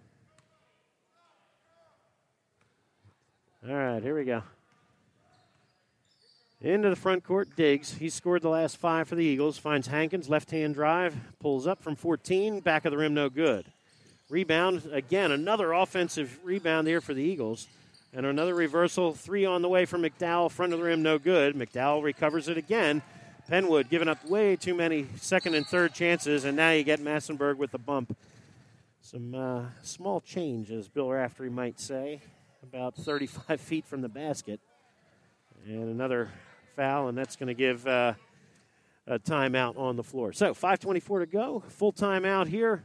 All right, here we go. Into the front court, Diggs. He scored the last five for the Eagles. Finds Hankins, left-hand drive. Pulls up from fourteen. Back of the rim, no good. Rebound, again, another offensive rebound here for the Eagles. And another reversal. Three on the way from McDowell. Front of the rim, no good. McDowell recovers it again. Penwood giving up way too many second and third chances. And now you get Massenberg with the bump. Some uh, small change, as Bill Raftery might say. About thirty-five feet from the basket. And another foul, and that's going to give uh, a timeout on the floor. So five twenty-four to go. Full timeout here.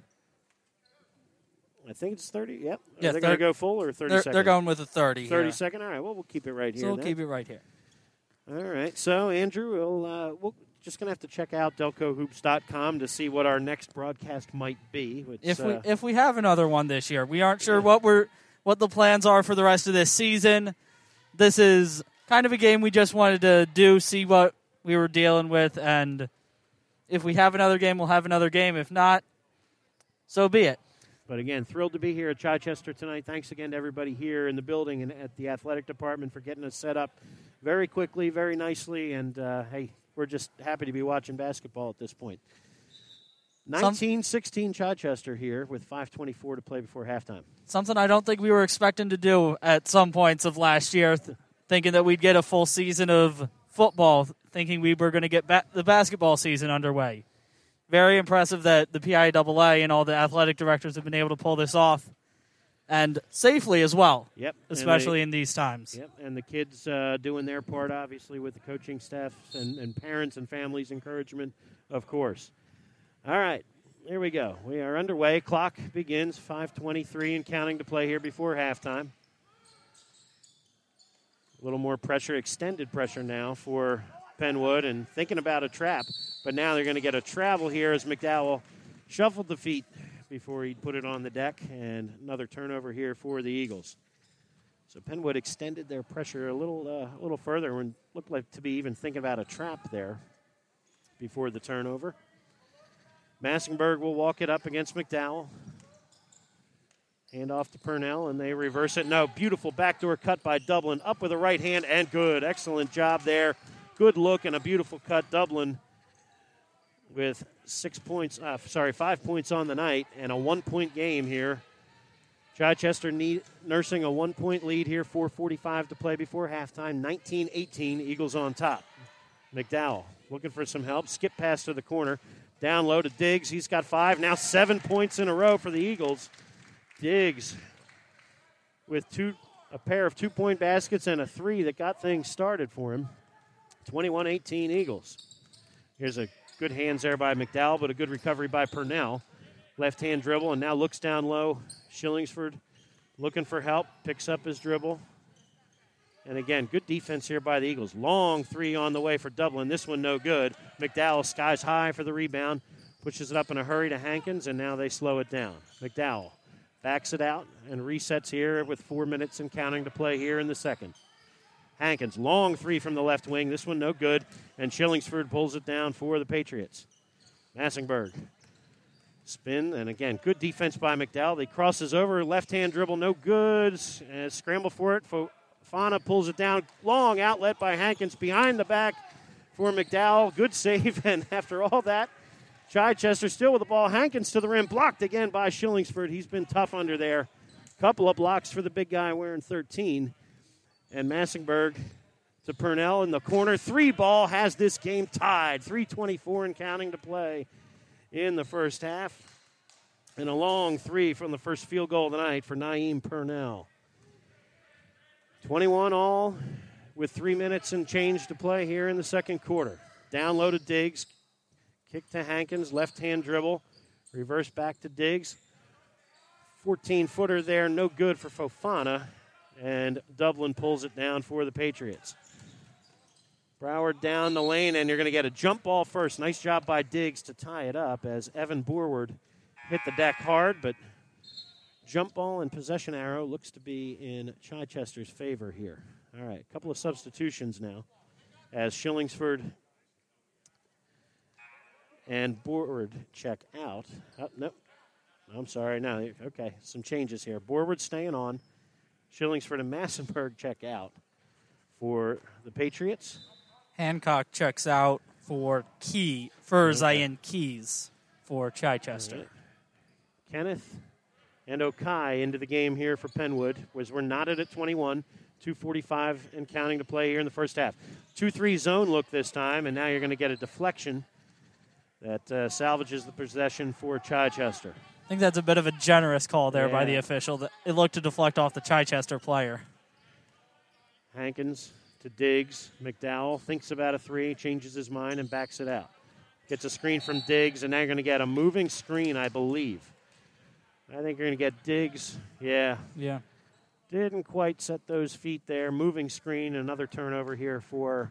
I think it's thirty. Yep. Yeah, Are they going to go full or thirty they're, second? They're going with a thirty. thirty here. second. All right. Well, we'll keep it right here. So we'll then. keep it right here. All right. So, Andrew, we'll, uh, we'll just going to have to check out delco hoops dot com to see what our next broadcast might be. Which, if uh, we if we have another one this year, we aren't sure what we're what the plans are for the rest of this season. This is kind of a game we just wanted to do, see what we were dealing with, and if we have another game, we'll have another game. If not, so be it. But again, thrilled to be here at Chichester tonight. Thanks again to everybody here in the building and at the athletic department for getting us set up very quickly, very nicely. And, uh, hey, we're just happy to be watching basketball at this point. nineteen sixteen Chichester here with five twenty-four to play before halftime. Something I don't think we were expecting to do at some points of last year, th- thinking that we'd get a full season of football, thinking we were going to get ba- the basketball season underway. Very impressive that the P I A A and all the athletic directors have been able to pull this off, and safely as well. Yep, especially they, in these times. Yep, and the kids uh, doing their part, obviously, with the coaching staff and, and parents and families' encouragement, of course. All right, here we go. We are underway. Clock begins, five twenty-three and counting to play here before halftime. A little more pressure, extended pressure now for Penwood, and thinking about a trap. But now they're going to get a travel here as McDowell shuffled the feet before he put it on the deck, and another turnover here for the Eagles. So Penwood extended their pressure a little uh, a little further and looked like to be even thinking about a trap there before the turnover. Massenberg will walk it up against McDowell. Hand off to Purnell, and they reverse it. No, beautiful backdoor cut by Dublin. Up with a right hand, and good. Excellent job there. Good look and a beautiful cut. Dublin with six points, uh, sorry, five points on the night, and a one-point game here. Chichester need, nursing a one-point lead here, four forty-five to play before halftime. nineteen eighteen, Eagles on top. McDowell looking for some help. Skip pass to the corner. Down low to Diggs. He's got five. Now seven points in a row for the Eagles. Diggs with two, a pair of two-point baskets and a three that got things started for him. twenty-one eighteen Eagles. Here's a Good hands there by McDowell, but a good recovery by Purnell. Left-hand dribble, and now looks down low. Shillingsford looking for help, picks up his dribble. And again, good defense here by the Eagles. Long three on the way for Dublin. This one no good. McDowell skies high for the rebound, pushes it up in a hurry to Hankins, and now they slow it down. McDowell backs it out and resets here with four minutes and counting to play here in the second. Hankins, long three from the left wing. This one no good, and Shillingsford pulls it down for the Patriots. Massingburg. Spin, and again, good defense by McDowell. He crosses over, left-hand dribble, no good. Uh, scramble for it. Fofana pulls it down. Long outlet by Hankins behind the back for McDowell. Good save, and after all that, Chichester still with the ball. Hankins to the rim, blocked again by Shillingsford. He's been tough under there. Couple of blocks for the big guy wearing thirteen. And Massingburg to Purnell in the corner. Three ball has this game tied. three twenty-four and counting to play in the first half. And a long three from the first field goal of the night for Naeem Purnell. twenty-one all with three minutes and change to play here in the second quarter. Down low to Diggs. Kick to Hankins. Left-hand dribble. Reverse back to Diggs. fourteen-footer there. No good for Fofana. And Dublin pulls it down for the Patriots. Broward down the lane, and you're going to get a jump ball first. Nice job by Diggs to tie it up as Evan Borward hit the deck hard, but jump ball and possession arrow looks to be in Chichester's favor here. All right, a couple of substitutions now as Shillingsford and Borward check out. Oh, nope. I'm sorry. No, okay, some changes here. Borward staying on. Shillingsford and Massenburg check out for the Patriots. Hancock checks out for Key, for Zion Keys for Chichester. Right. Kenneth and Okai into the game here for Penwood, was we're knotted at twenty-one, two forty-five and counting to play here in the first half. two three zone look this time, and now you're going to get a deflection that uh, salvages the possession for Chichester. I think that's a bit of a generous call there yeah. by the official. It looked to deflect off the Chichester player. Hankins to Diggs. McDowell thinks about a three, changes his mind, and backs it out. Gets a screen from Diggs, and now you're going to get a moving screen, I believe. I think you're going to get Diggs. Yeah. Yeah. Didn't quite set those feet there. Moving screen, another turnover here for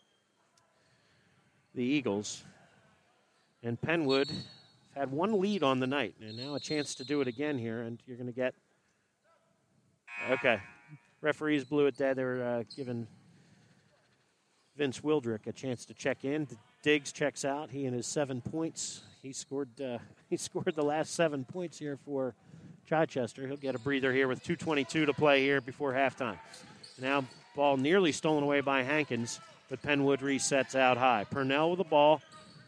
the Eagles. And Penwood had one lead on the night, and now a chance to do it again here, and you're going to get... Okay. Referees blew it dead. They were uh, giving Vince Wildrick a chance to check in. Diggs checks out. He and his seven points. He scored uh, he scored the last seven points here for Chichester. He'll get a breather here with two twenty-two to play here before halftime. Now ball nearly stolen away by Hankins, but Penwood resets out high. Purnell with the ball.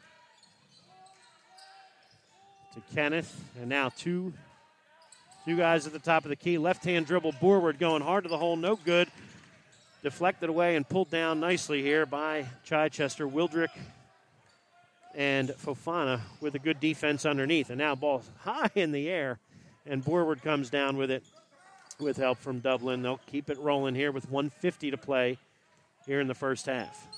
To Kenneth, and now two, two guys at the top of the key. Left-hand dribble, Borward going hard to the hole, no good. Deflected away and pulled down nicely here by Chichester. Wildrick and Fofana with a good defense underneath. And now ball high in the air, and Borward comes down with it with help from Dublin. They'll keep it rolling here with one fifty to play here in the first half.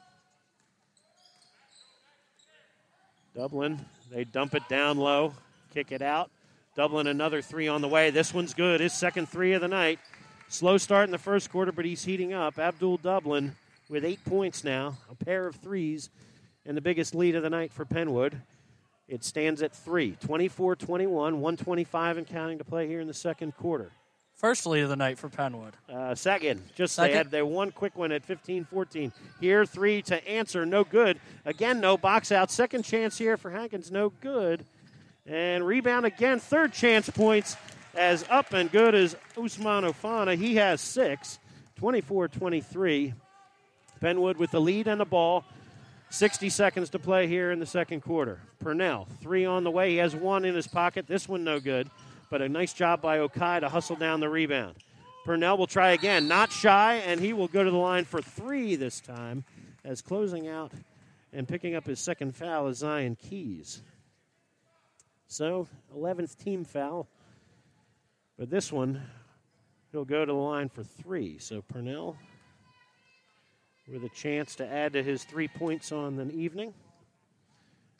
Dublin, they dump it down low, kick it out. Dublin, another three on the way. This one's good. His second three of the night. Slow start in the first quarter, but he's heating up. Abdul Dublin with eight points now, a pair of threes, and the biggest lead of the night for Penwood. It stands at three, twenty-four twenty-one, one twenty-five and counting to play here in the second quarter. First lead of the night for Penwood. Uh, second. Just second. They had their one quick one at fifteen fourteen. Here, three to answer, no good. Again, no box out. Second chance here for Hankins, no good. And rebound again, third chance points as up and good as Usman Ofana. He has six, twenty-four twenty-three. Penwood with the lead and the ball. sixty seconds to play here in the second quarter. Purnell, three on the way. He has one in his pocket. This one no good. But a nice job by Okai to hustle down the rebound. Purnell will try again, not shy, and he will go to the line for three this time as closing out and picking up his second foul is Zion Keys. So, eleventh team foul. But this one, he'll go to the line for three. So Purnell with a chance to add to his three points on the evening.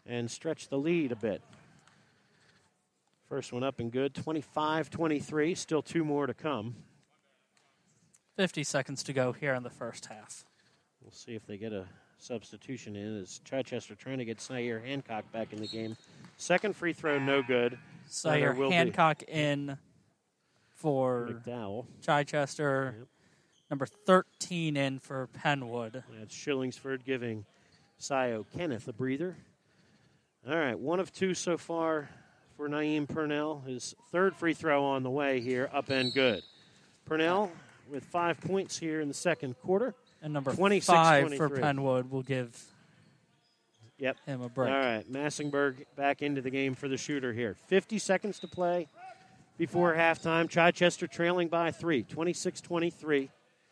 and stretch the lead a bit. First one up and good, twenty-five twenty-three, still two more to come. fifty seconds to go here in the first half. We'll see if they get a substitution in as Chichester trying to get Sayer Hancock back in the game. Second free throw, no good. Sayer Hancock be. in for McDowell. Chichester. Yep. Number thirteen in for Penwood. That's Shillingsford giving Sayo Kenneth a breather. All right, one of two so far for Naeem Purnell. His third free throw on the way here, up and good. Purnell with five points here in the second quarter. And number five for Penwood will give yep. him a break. All right, Massingburg back into the game for the shooter here. fifty seconds to play before halftime. Chichester trailing by three, twenty-six twenty-three.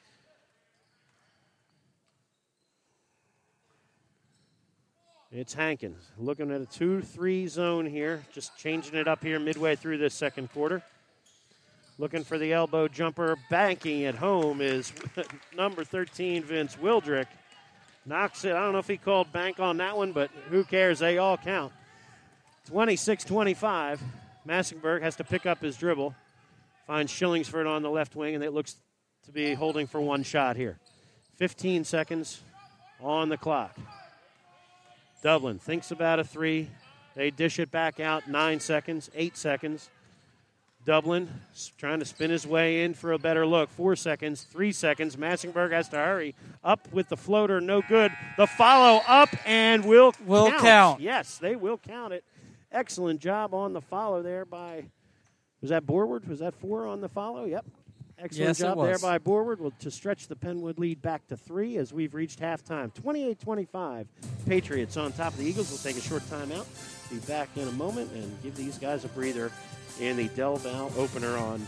It's Hankins looking at a two three zone here, just changing it up here midway through this second quarter. Looking for the elbow jumper, banking at home is number thirteen, Vince Wildrick. Knocks it. I don't know if he called bank on that one, but who cares? They all count. twenty-six twenty-five. Massingburg has to pick up his dribble. Finds Shillingsford on the left wing, and it looks to be holding for one shot here. fifteen seconds on the clock. Dublin thinks about a three. They dish it back out. Nine seconds, eight seconds. Dublin trying to spin his way in for a better look. Four seconds, three seconds. Massingburg has to hurry. Up with the floater, no good. The follow up and will, will count. count. Yes, they will count it. Excellent job on the follow there by, was that Borward? Was that four on the follow? Yep. Excellent yes, job there by Borward well, to stretch the Penwood lead back to three as we've reached halftime. twenty-eight twenty-five. Patriots on top of the Eagles. We'll take a short timeout. Be back in a moment and give these guys a breather in the Del Val opener on.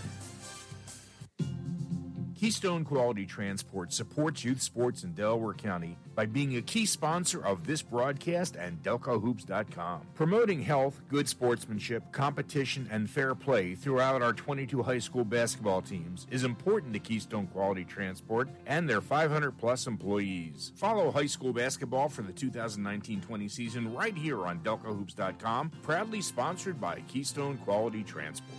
Keystone Quality Transport supports youth sports in Delaware County by being a key sponsor of this broadcast and Delco Hoops dot com. Promoting health, good sportsmanship, competition, and fair play throughout our twenty-two high school basketball teams is important to Keystone Quality Transport and their five hundred plus employees. Follow high school basketball for the two thousand nineteen twenty season right here on Delco Hoops dot com, proudly sponsored by Keystone Quality Transport.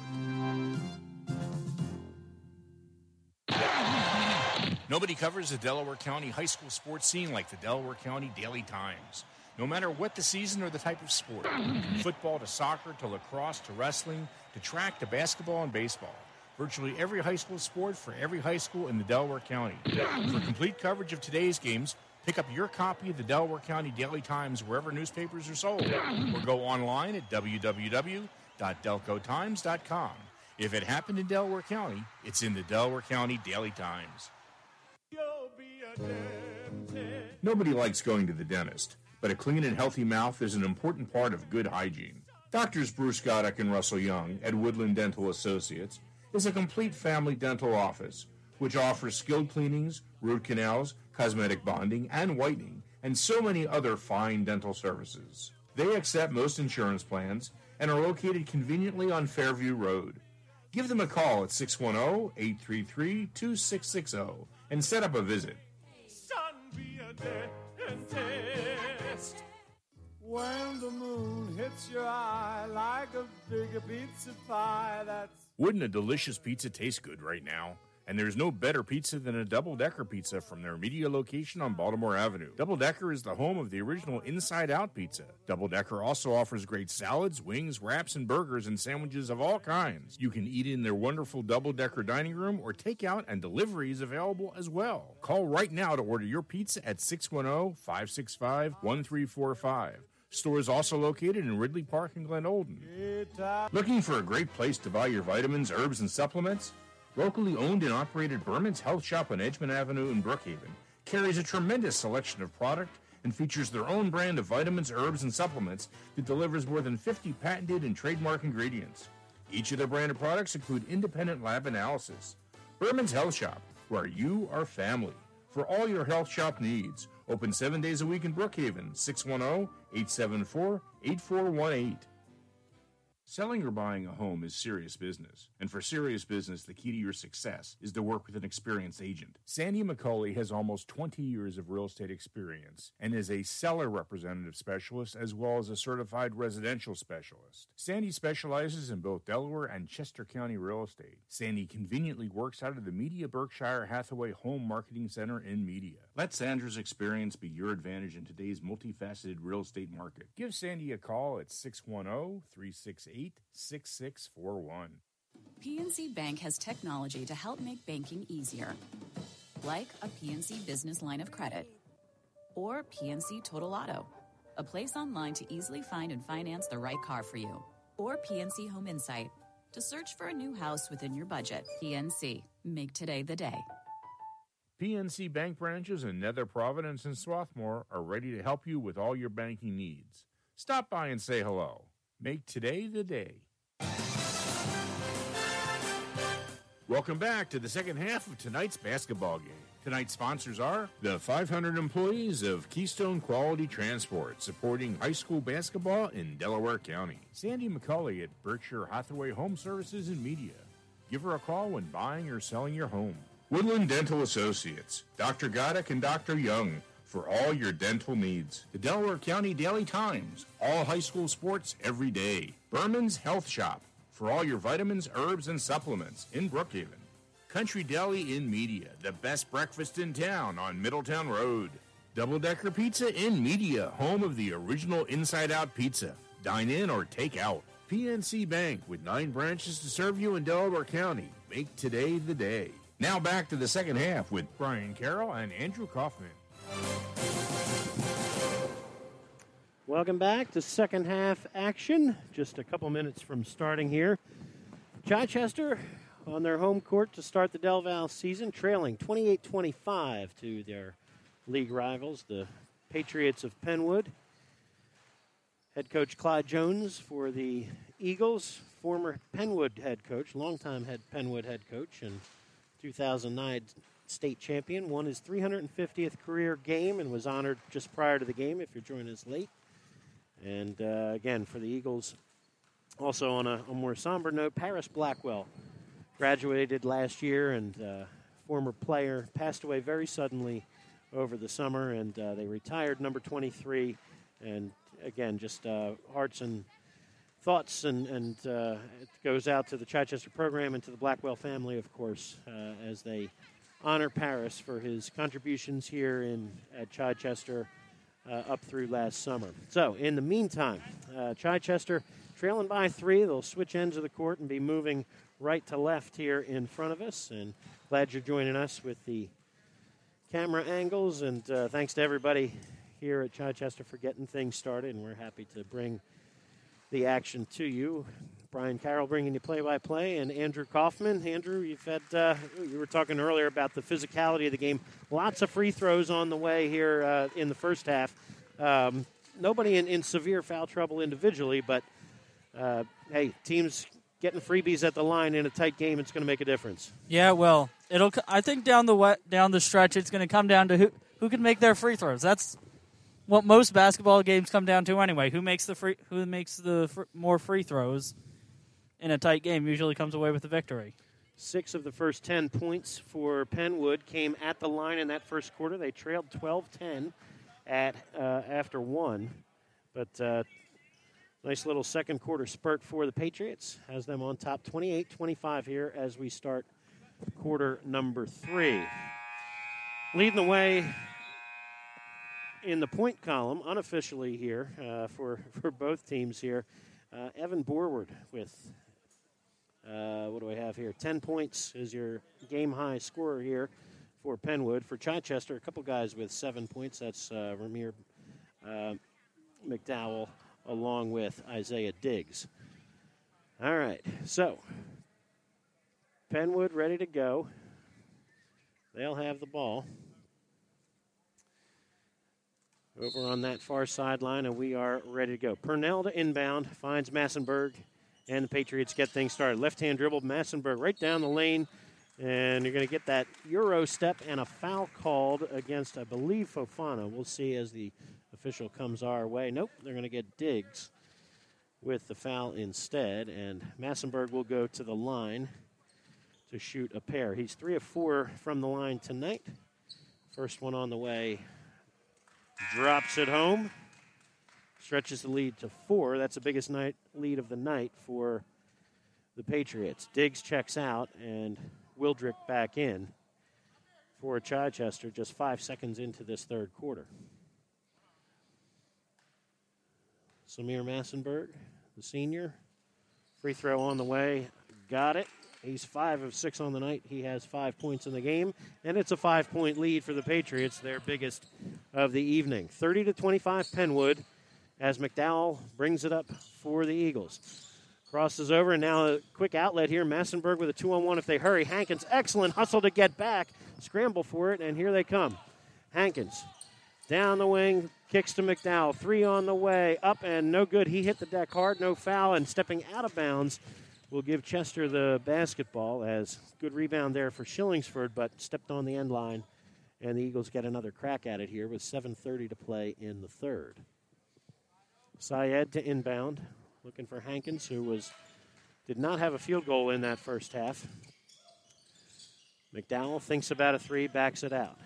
Nobody covers the Delaware County high school sports scene like the Delaware County Daily Times. No matter what the season or the type of sport, from football to soccer to lacrosse to wrestling to track to basketball and baseball, virtually every high school sport for every high school in the Delaware County. For complete coverage of today's games, pick up your copy of the Delaware County Daily Times wherever newspapers are sold, or go online at w w w dot delco times dot com. If it happened in Delaware County, it's in the Delaware County Daily Times. Nobody likes going to the dentist, but a clean and healthy mouth is an important part of good hygiene. Doctors Bruce Goddick and Russell Young at Woodland Dental Associates is a complete family dental office which offers skilled cleanings, root canals, cosmetic bonding, and whitening, and so many other fine dental services. They accept most insurance plans and are located conveniently on Fairview Road. Give them a call at six one zero, eight three three, two six six zero and set up a visit. Be a dentist. When the moon hits your eye like a big pizza pie, that's... Wouldn't a delicious pizza taste good right now? And there's no better pizza than a Double Decker pizza from their media location on Baltimore Avenue. Double Decker is the home of the original Inside Out pizza. Double Decker also offers great salads, wings, wraps, and burgers and sandwiches of all kinds. You can eat in their wonderful Double Decker dining room, or takeout and delivery is available as well. Call right now to order your pizza at six one zero, five six five, one three four five. Store is also located in Ridley Park and Glen Olden. Looking for a great place to buy your vitamins, herbs, and supplements? Locally owned and operated Berman's Health Shop on Edgemont Avenue in Brookhaven carries a tremendous selection of product and features their own brand of vitamins, herbs, and supplements that delivers more than fifty patented and trademark ingredients. Each of their branded products include independent lab analysis. Berman's Health Shop, where you are family. For all your health shop needs, open seven days a week in Brookhaven, six one zero, eight seven four, eight four one eight. Selling or buying a home is serious business, and for serious business, the key to your success is to work with an experienced agent. Sandy McCauley has almost twenty years of real estate experience and is a seller representative specialist as well as a certified residential specialist. Sandy specializes in both Delaware and Chester County real estate. Sandy conveniently works out of the Media Berkshire Hathaway Home Marketing Center in Media. Let Sandra's experience be your advantage in today's multifaceted real estate market. Give Sandy a call at six one zero, three six eight, six six four one. P N C Bank has technology to help make banking easier, like a P N C business line of credit or P N C Total Auto, a place online to easily find and finance the right car for you, or P N C Home Insight to search for a new house within your budget. P N C, make today the day. P N C Bank branches in Nether Providence and Swarthmore are ready to help you with all your banking needs. Stop by and say hello. Make today the day. Welcome back to the second half of tonight's basketball game. Tonight's sponsors are the five hundred employees of Keystone Quality Transport, supporting high school basketball in Delaware County. Sandy McCauley at Berkshire Hathaway Home Services and Media. Give her a call when buying or selling your home. Woodland Dental Associates, Doctor Goddick and Doctor Young, for all your dental needs. The Delaware County Daily Times, all high school sports every day. Berman's Health Shop, for all your vitamins, herbs, and supplements in Brookhaven. Country Deli in Media, the best breakfast in town on Middletown Road. Double Decker Pizza in Media, home of the original Inside Out Pizza. Dine in or take out. P N C Bank, with nine branches to serve you in Delaware County. Make today the day. Now back to the second half with Brian Carroll and Andrew Kaufman. Welcome back to second half action. Just a couple minutes from starting here. Chichester on their home court to start the Del Val season, trailing twenty-eight twenty-five to their league rivals, the Patriots of Penwood. Head coach Clyde Jones for the Eagles, former Penwood head coach, longtime head Penwood head coach, and two thousand nine state champion, won his three hundred fiftieth career game and was honored just prior to the game if you're joining us late. And uh, again, for the Eagles, also on a, a more somber note, Paris Blackwell graduated last year, and uh, former player, passed away very suddenly over the summer, and uh, they retired number twenty-three. And again, just uh, hearts and thoughts, and, and uh, it goes out to the Chichester program and to the Blackwell family, of course, uh, as they honor Paris for his contributions here in at Chichester uh, up through last summer. So, in the meantime, uh, Chichester trailing by three. They'll switch ends of the court and be moving right to left here in front of us. And glad you're joining us with the camera angles. And uh, thanks to everybody here at Chichester for getting things started. And we're happy to bring the action to you. Brian Carroll bringing you play-by-play, and Andrew Kaufman. Andrew, you've had, uh, you were talking earlier about the physicality of the game. Lots of free throws on the way here uh, in the first half. Um, nobody in, in severe foul trouble individually, but, uh, hey, teams getting freebies at the line in a tight game, it's going to make a difference. Yeah, well, it'll. I think down the wet, down the stretch, it's going to come down to who who can make their free throws. That's what most basketball games come down to anyway. Who makes the free, who makes the fr- more free throws in a tight game usually comes away with the victory. Six of the first ten points for Penwood came at the line in that first quarter. They trailed twelve ten at uh, after one. But uh, nice little second quarter spurt for the Patriots. Has them on top twenty-eight twenty-five here as we start quarter number three. Leading the way in the point column, unofficially here uh, for, for both teams here, uh, Evan Borward with, uh, what do I have here? ten points is your game-high scorer here for Penwood. For Chichester, a couple guys with seven points. That's uh, Ramir uh, McDowell along with Isaiah Diggs. All right, so Penwood ready to go. They'll have the ball over on that far sideline, and we are ready to go. Purnell to inbound, finds Massenberg, and the Patriots get things started. Left-hand dribble, Massenberg right down the lane, and you're going to get that Euro step and a foul called against, I believe, Fofana. We'll see as the official comes our way. Nope, they're going to get Diggs with the foul instead, and Massenburg will go to the line to shoot a pair. He's three of four from the line tonight. First one on the way, drops it home, stretches the lead to four. That's the biggest night lead of the night for the Patriots. Diggs checks out, and Wildrick back in for Chichester just five seconds into this third quarter. Samir Massenburg, the senior, free throw on the way, got it. He's five of six on the night. He has five points in the game, and it's a five-point lead for the Patriots, their biggest of the evening. thirty to twenty-five Penwood as McDowell brings it up for the Eagles. Crosses over, and now a quick outlet here. Massenburg with a two-on-one if they hurry. Hankins, excellent hustle to get back. Scramble for it, and here they come. Hankins down the wing, kicks to McDowell. Three on the way, up and no good. He hit the deck hard, no foul, and stepping out of bounds will give Chester the basketball, as good rebound there for Shillingsford, but stepped on the end line, and the Eagles get another crack at it here with seven thirty to play in the third. Syed to inbound, looking for Hankins, who was did not have a field goal in that first half. McDowell thinks about a three, backs it out.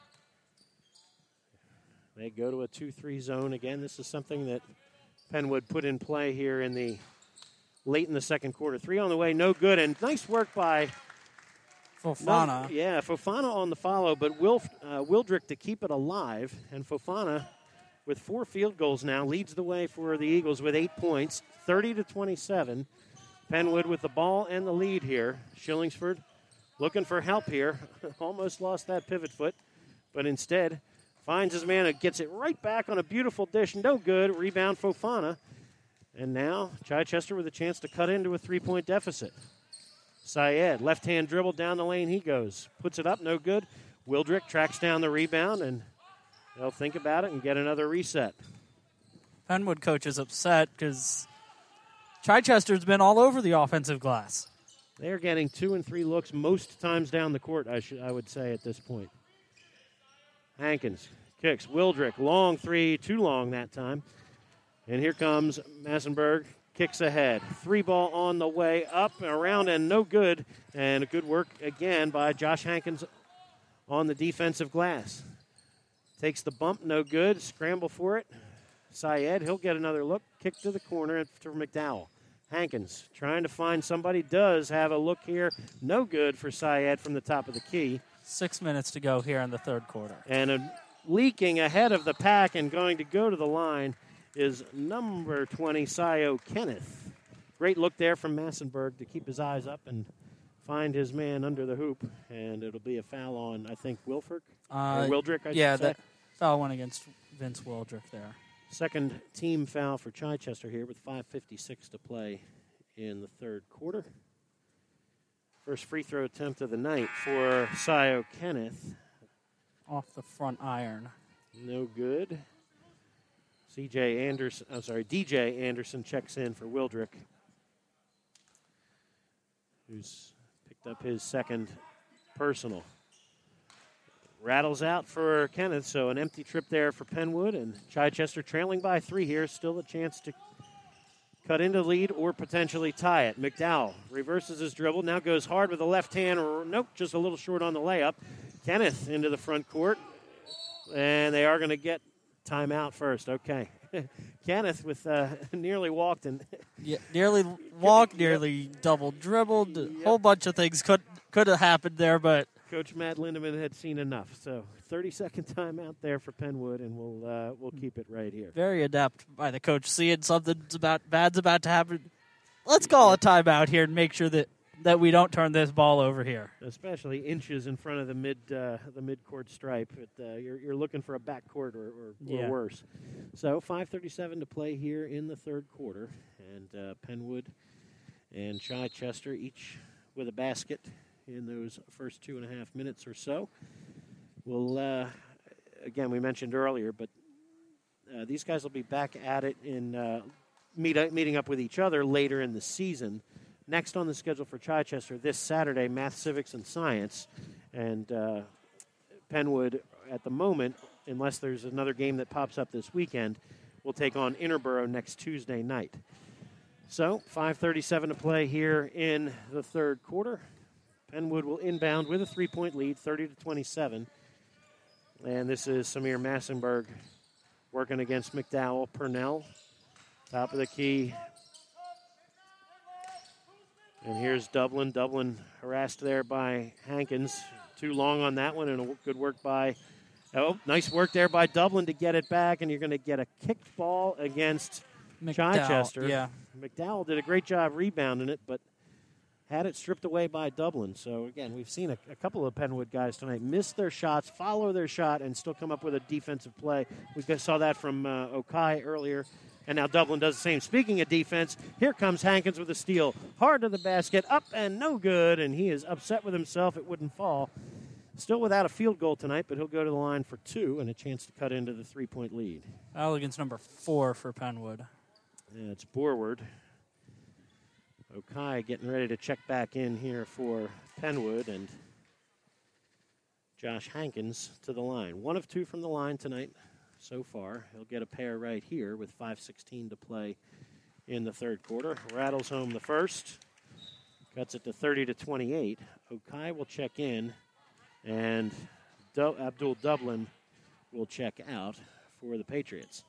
They go to a two three zone again. This is something that Penwood put in play here in the late in the second quarter. Three on the way, no good, and nice work by Fofana. No, yeah, Fofana on the follow, but Wilf, uh, Wildrick to keep it alive, and Fofana, with four field goals now, leads the way for the Eagles with eight points, thirty to twenty-seven. Penwood with the ball and the lead here. Shillingsford looking for help here. Almost lost that pivot foot, but instead finds his man and gets it right back on a beautiful dish. No good. Rebound Fofana. And now Chichester with a chance to cut into a three-point deficit. Syed, left-hand dribble down the lane he goes. Puts it up, no good. Wildrick tracks down the rebound, and they'll think about it and get another reset. Penwood coach is upset because Chichester's been all over the offensive glass. They're getting two and three looks most times down the court, I should I would say at this point. Hankins kicks. Wildrick, long three, too long that time. And here comes Massenburg, kicks ahead. Three ball on the way, up, around, and no good. And a good work again by Josh Hankins on the defensive glass. Takes the bump, no good. Scramble for it. Syed, he'll get another look. Kick to the corner for McDowell. Hankins trying to find somebody. Does have a look here. No good for Syed from the top of the key. Six minutes to go here in the third quarter. And a leaking ahead of the pack and going to go to the line is number twenty, Sio Kenneth. Great look there from Massenburg to keep his eyes up and find his man under the hoop. And it'll be a foul on, I think, Wilford? Uh, or Wildrick, I yeah, should say. that foul went against Vince Wildrick there. Second team foul for Chichester here with five fifty-six to play in the third quarter. First free throw attempt of the night for Sio Kenneth. Off the front iron. No good. C J Anderson, I'm sorry, D J Anderson checks in for Wildrick, who's picked up his second personal. Rattles out for Kenneth, so an empty trip there for Penwood, and Chichester trailing by three here. Still a chance to cut into the lead or potentially tie it. McDowell reverses his dribble, now goes hard with the left hand. Nope, just a little short on the layup. Kenneth into the front court, and they are going to get timeout first. Okay. Kenneth with uh, nearly walked and yeah, nearly walked, nearly double dribbled. A Yep. whole bunch of things could could have happened there, but Coach Matt Lindeman had seen enough. So thirty-second timeout there for Penwood, and we'll uh, we'll keep it right here. very adept by the coach. Seeing something's about bad's about to happen, let's call a timeout here and make sure that, that we don't turn this ball over here. Especially inches in front of the mid uh, the mid-court stripe. But, uh, you're you're looking for a backcourt or, or, Yeah. or worse. So five thirty-seven to play here in the third quarter, and uh, Penwood and Chichester each with a basket in those first two and a half minutes or so. We'll uh, again we mentioned earlier, but uh, these guys will be back at it in uh, meet meeting up with each other later in the season. Next on the schedule for Chichester this Saturday, math, civics, and science. And uh, Penwood, at the moment, unless there's another game that pops up this weekend, will take on Interborough next Tuesday night. So, five thirty-seven to play here in the third quarter. Penwood will inbound with a three-point lead, thirty to twenty-seven. And this is Samir Massenberg working against McDowell. Purnell, top of the key. And here's Dublin. Dublin harassed there by Hankins. Too long on that one, and a good work by, oh, nice work there by Dublin to get it back, and you're going to get a kicked ball against McDowell, Chichester. yeah. McDowell did a great job rebounding it, but had it stripped away by Dublin. So, again, we've seen a, a couple of Penwood guys tonight miss their shots, follow their shot, and still come up with a defensive play. We saw that from uh, Okai earlier, and now Dublin does the same. Speaking of defense, here comes Hankins with a steal. Hard to the basket, up and no good, and he is upset with himself. It wouldn't fall. Still without a field goal tonight, but he'll go to the line for two and a chance to cut into the three-point lead. Foul against number four for Penwood. Yeah, it's Borward. Okai getting ready to check back in here for Penwood, and Josh Hankins to the line. One of two from the line tonight so far. He'll get a pair right here with five sixteen to play in the third quarter. Rattles home the first. Cuts it to thirty to twenty-eight. Okai will check in, and Du- Abdul Dublin will check out for the Patriots.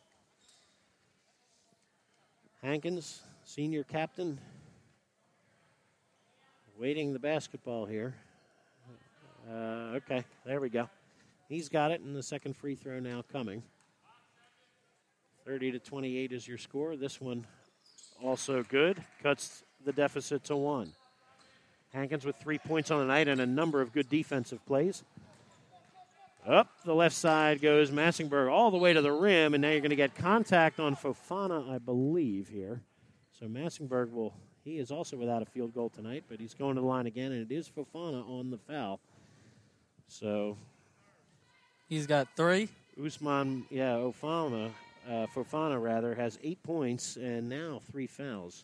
Hankins, senior captain, waiting the basketball here. Uh, okay, there we go. He's got it, and the second free throw now coming. thirty to twenty-eight is your score. This one also good. Cuts the deficit to one. Hankins with three points on the night and a number of good defensive plays. Up the left side goes Massenberg all the way to the rim, and now you're going to get contact on Fofana, I believe, here. So Massenberg will... He is also without a field goal tonight, but he's going to the line again, and it is Fofana on the foul. So he's got three. Usman, yeah, Ofama, uh, Fofana rather, has eight points and now three fouls.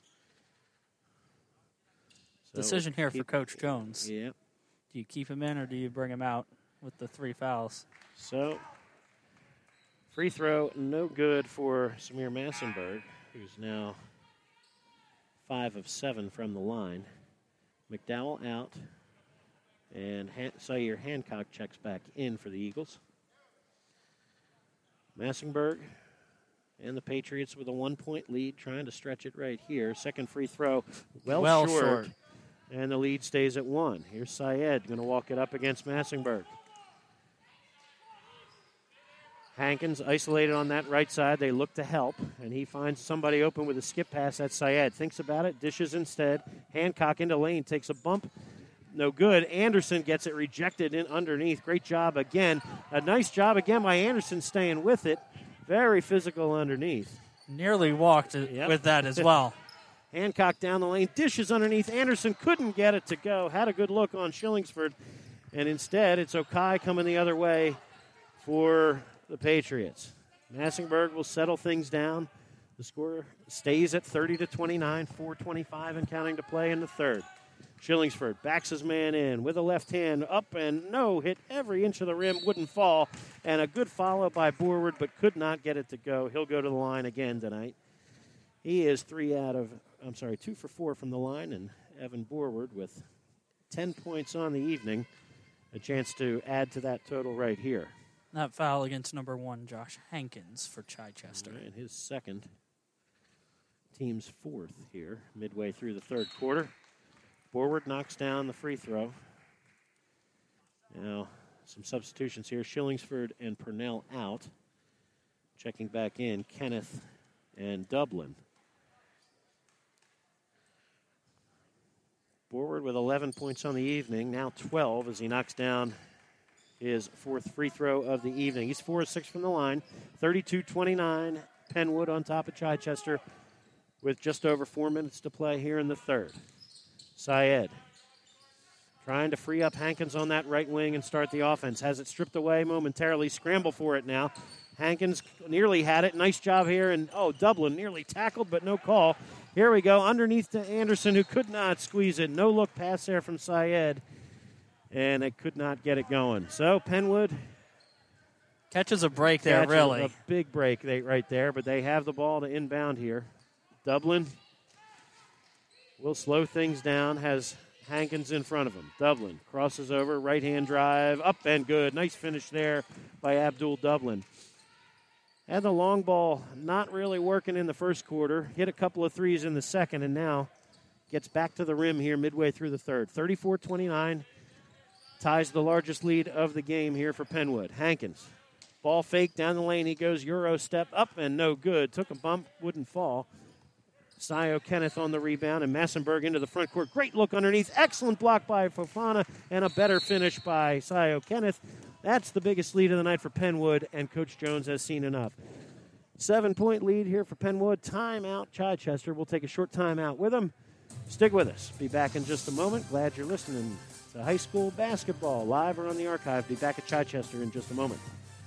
So Decision here keep, for Coach Jones. Yeah. Do you keep him in or do you bring him out with the three fouls? So free throw, no good for Samir Massenberg, who's now five of seven from the line. McDowell out, and Han- Sayer Hancock checks back in for the Eagles. Massenberg and the Patriots with a one-point lead, trying to stretch it right here. Second free throw, well, well short, short, and the lead stays at one. Here's Syed going to walk it up against Massenberg. Hankins isolated on that right side. They look to help, and he finds somebody open with a skip pass. That's Syed. Thinks about it, dishes instead. Hancock into lane, takes a bump. No good. Anderson gets it rejected in underneath. Great job again. A nice job again by Anderson staying with it. Very physical underneath. Nearly walked Yep. with that as well. Hancock down the lane, dishes underneath. Anderson couldn't get it to go. Had a good look on Shillingsford, and instead it's Okai coming the other way for the Patriots. Massenberg will settle things down. The score stays at thirty to twenty-nine, four twenty-five and counting to play in the third. Shillingsford backs his man in with a left hand up and no, hit every inch of the rim, wouldn't fall, and a good follow by Borward, but could not get it to go. He'll go to the line again tonight. He is three out of, I'm sorry, two for four from the line, and Evan Borward with ten points on the evening, a chance to add to that total right here. That foul against number one, Josh Hankins for Chichester. Right, his second, team's fourth here, midway through the third quarter. Borward knocks down the free throw. Now, some substitutions here. Shillingsford and Purnell out. Checking back in, Kenneth and Dublin. Borward with eleven points on the evening, now twelve as he knocks down his fourth free throw of the evening. He's four of six from the line. thirty-two twenty-nine, Penwood on top of Chichester with just over four minutes to play here in the third. Syed trying to free up Hankins on that right wing and start the offense. Has it stripped away momentarily. Scramble for it now. Hankins nearly had it. Nice job here. And, oh, Dublin nearly tackled, but no call. Here we go. Underneath to Anderson, who could not squeeze it. No look pass there from Syed. And they could not get it going. So Penwood catches a break there, catches really. A big break they, right there, but they have the ball to inbound here. Dublin will slow things down, has Hankins in front of him. Dublin crosses over, right-hand drive, up and good. Nice finish there by Abdul Dublin. Had the long ball not really working in the first quarter. Hit a couple of threes in the second, and now gets back to the rim here midway through the third. thirty-four twenty-nine ties the largest lead of the game here for Penwood. Hankins, ball fake down the lane. He goes Euro step up and no good. Took a bump, wouldn't fall. Sio Kenneth on the rebound, and Massenberg into the front court. Great look underneath. Excellent block by Fofana, and a better finish by Sio Kenneth. That's the biggest lead of the night for Penwood, and Coach Jones has seen enough. Seven-point lead here for Penwood. Timeout, Chichester. We'll take a short timeout with them. Stick with us. Be back in just a moment. Glad you're listening to high school basketball, live or on the archive. Be back at Chichester in just a moment.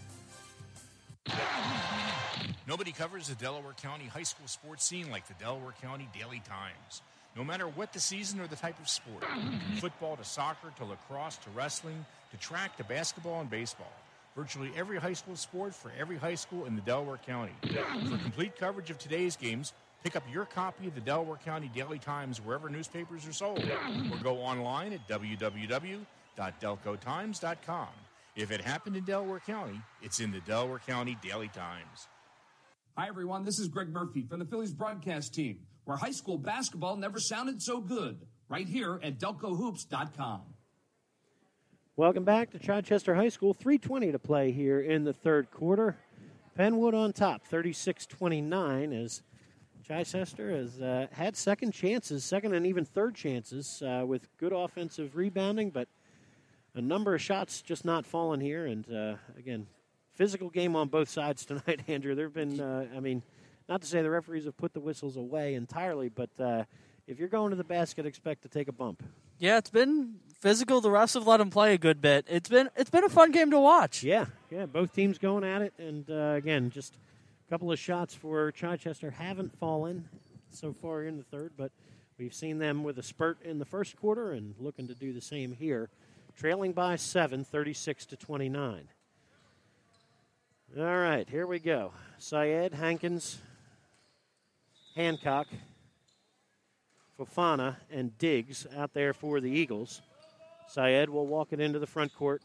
Nobody covers the Delaware County high school sports scene like the Delaware County Daily Times. No matter what the season or the type of sport, from football to soccer to lacrosse to wrestling to track to basketball and baseball, virtually every high school sport for every high school in the Delaware County. For complete coverage of today's games, pick up your copy of the Delaware County Daily Times wherever newspapers are sold, or go online at w w w dot delco times dot com. If it happened in Delaware County, it's in the Delaware County Daily Times. Hi, everyone. This is Greg Murphy from the Phillies broadcast team, where high school basketball never sounded so good, right here at delco hoops dot com. Welcome back to Chichester High School. three twenty to play here in the third quarter. Penwood on top, thirty-six twenty-nine, as Chichester has uh, had second chances, second and even third chances uh, with good offensive rebounding, but a number of shots just not falling here. And, uh, again, physical game on both sides tonight, Andrew. There have been, uh, I mean, not to say the referees have put the whistles away entirely, but uh, if you're going to the basket, expect to take a bump. Yeah, it's been physical. The refs have let them play a good bit. It's been it's been a fun game to watch. Yeah, yeah, both teams going at it. And, uh, again, just a couple of shots for Chichester haven't fallen so far in the third, but we've seen them with a spurt in the first quarter and looking to do the same here. Trailing by seven, thirty-six to twenty-nine. All right, here we go. Syed, Hankins, Hancock, Fofana, and Diggs out there for the Eagles. Syed will walk it into the front court.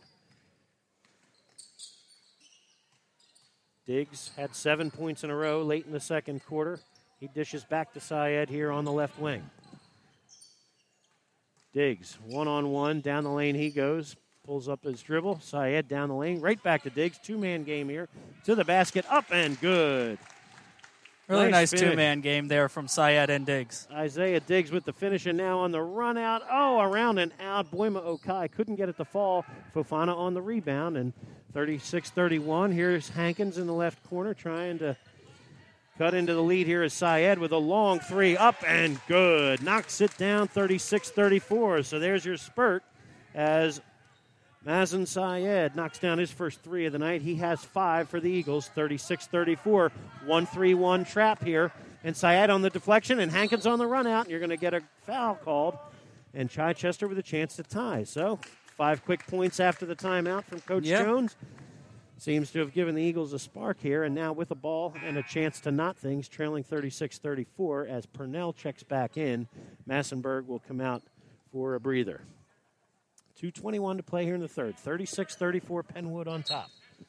Diggs had seven points in a row late in the second quarter. He dishes back to Syed here on the left wing. Diggs, one-on-one, down the lane he goes. Pulls up his dribble. Syed down the lane, right back to Diggs. Two-man game here. To the basket, up and good. Really nice, nice two-man game there from Syed and Diggs. Isaiah Diggs with the finish, and now on the run out. Oh, around and out. Boima Okai couldn't get it to fall. Fofana on the rebound, and thirty-six thirty-one. Here's Hankins in the left corner trying to cut into the lead. Here is Syed with a long three, up and good. Knocks it down, thirty-six thirty-four. So there's your spurt as Mazen Syed knocks down his first three of the night. He has five for the Eagles, thirty-six thirty-four. one three one trap here. And Syed on the deflection, and Hankins on the run out. And you're going to get a foul called. And Chichester with a chance to tie. So five quick points after the timeout from Coach yep. Jones. Seems to have given the Eagles a spark here. And now with a ball and a chance to knot things, trailing thirty-six thirty-four as Purnell checks back in. Massenberg will come out for a breather. two twenty-one to play here in the third. thirty-six thirty-four, Penwood on top.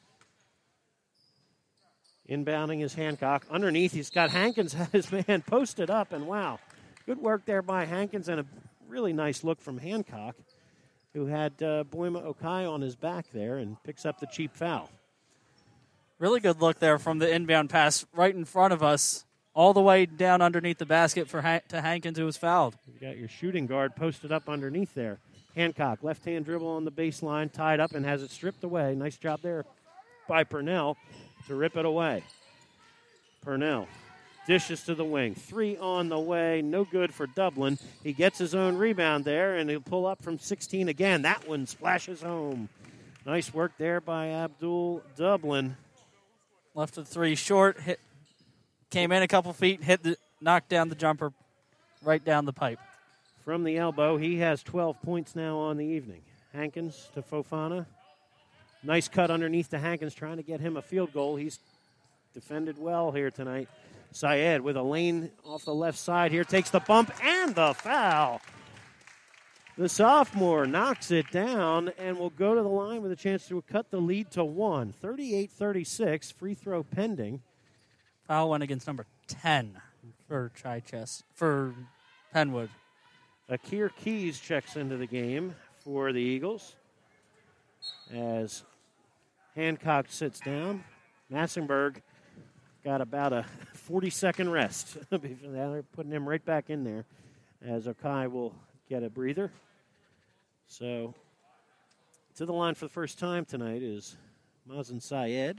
Inbounding is Hancock. Underneath, he's got Hankins, his man, posted up, and wow. Good work there by Hankins, and a really nice look from Hancock, who had uh, Boima Okai on his back there and picks up the cheap foul. Really good look there from the inbound pass right in front of us, all the way down underneath the basket for Han- to Hankins, who was fouled. You got your shooting guard posted up underneath there. Hancock, left-hand dribble on the baseline, tied up and has it stripped away. Nice job there by Purnell to rip it away. Purnell dishes to the wing. Three on the way, no good for Dublin. He gets his own rebound there, and he'll pull up from sixteen again. That one splashes home. Nice work there by Abdul Dublin. Left the three short, hit, came in a couple feet, hit the, knocked down the jumper right down the pipe. From the elbow, he has twelve points now on the evening. Hankins to Fofana. Nice cut underneath to Hankins, trying to get him a field goal. He's defended well here tonight. Syed with a lane off the left side here, takes the bump and the foul. The sophomore knocks it down and will go to the line with a chance to cut the lead to one. thirty-eight thirty-six, free throw pending. Foul went against number ten for Chichester, for Penwood. Akir Keys checks into the game for the Eagles as Hancock sits down. Massenberg got about a forty-second rest. They're putting him right back in there as Okai will get a breather. So to the line for the first time tonight is Mazen Syed.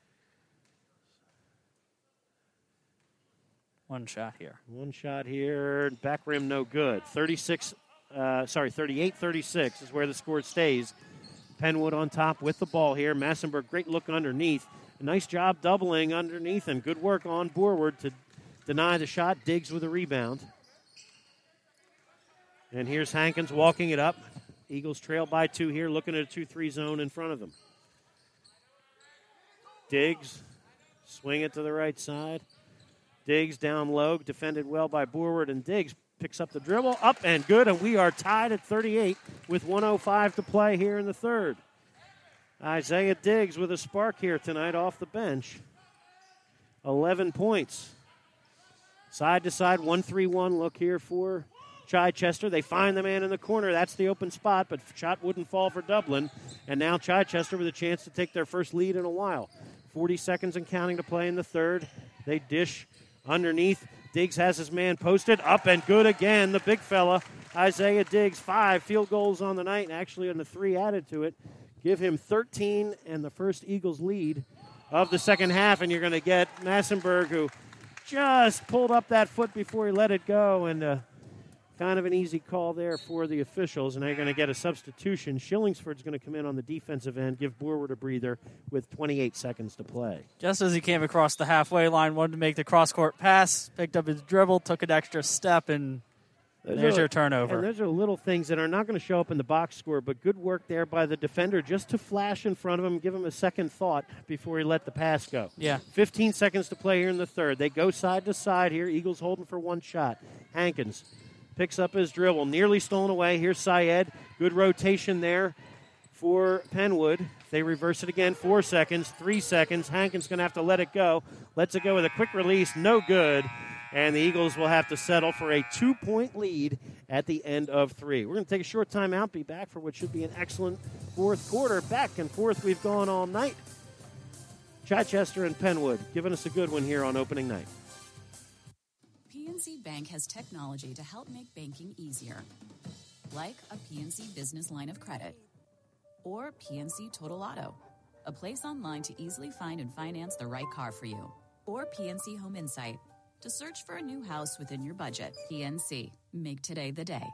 One shot here. One shot here. Back rim no good. thirty-six, uh, sorry, thirty-eight thirty-six is where the score stays. Penwood on top with the ball here. Massenberg, great look underneath. A nice job doubling underneath and good work on Borward to deny the shot. Diggs with a rebound. And here's Hankins walking it up. Eagles trail by two here, looking at a two three zone in front of them. Diggs, swing it to the right side. Diggs down low, defended well by Borward, and Diggs picks up the dribble, up and good, and we are tied at thirty-eight with one oh five to play here in the third. Isaiah Diggs with a spark here tonight off the bench. eleven points. Side to side, one three one look here for Chichester. They find the man in the corner. That's the open spot, but shot wouldn't fall for Dublin. And now Chichester with a chance to take their first lead in a while. forty seconds and counting to play in the third. They dish underneath. Diggs has his man posted. Up and good again. The big fella, Isaiah Diggs. Five field goals on the night, and actually on the three added to it. Give him thirteen and the first Eagles lead of the second half. And you're going to get Massenberg, who just pulled up that foot before he let it go. And uh, kind of an easy call there for the officials. And they're going to get a substitution. Shillingsford's going to come in on the defensive end, give Borward a breather with twenty-eight seconds to play. Just as he came across the halfway line, wanted to make the cross-court pass, picked up his dribble, took an extra step, and Those there's are, your turnover. And those are little things that are not going to show up in the box score, but good work there by the defender just to flash in front of him, give him a second thought before he let the pass go. Yeah. fifteen seconds to play here in the third. They go side to side here. Eagles holding for one shot. Hankins picks up his dribble, nearly stolen away. Here's Syed. Good rotation there for Penwood. They reverse it again. Four seconds, three seconds. Hankins going to have to let it go. Lets it go with a quick release. No good. And the Eagles will have to settle for a two-point lead at the end of three. We're going to take a short timeout, be back for what should be an excellent fourth quarter. Back and forth we've gone all night. Chichester and Penwood giving us a good one here on opening night. P N C Bank has technology to help make banking easier. Like a P N C business line of credit. Or P N C Total Auto. A place online to easily find and finance the right car for you. Or P N C Home Insight. To search for a new house within your budget. P N C. Make today the day.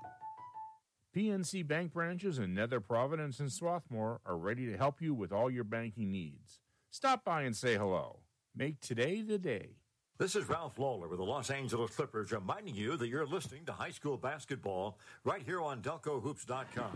P N C Bank branches in Nether Providence and Swarthmore are ready to help you with all your banking needs. Stop by and say hello. Make today the day. This is Ralph Lawler with the Los Angeles Clippers reminding you that you're listening to high school basketball right here on Delco Hoops dot com.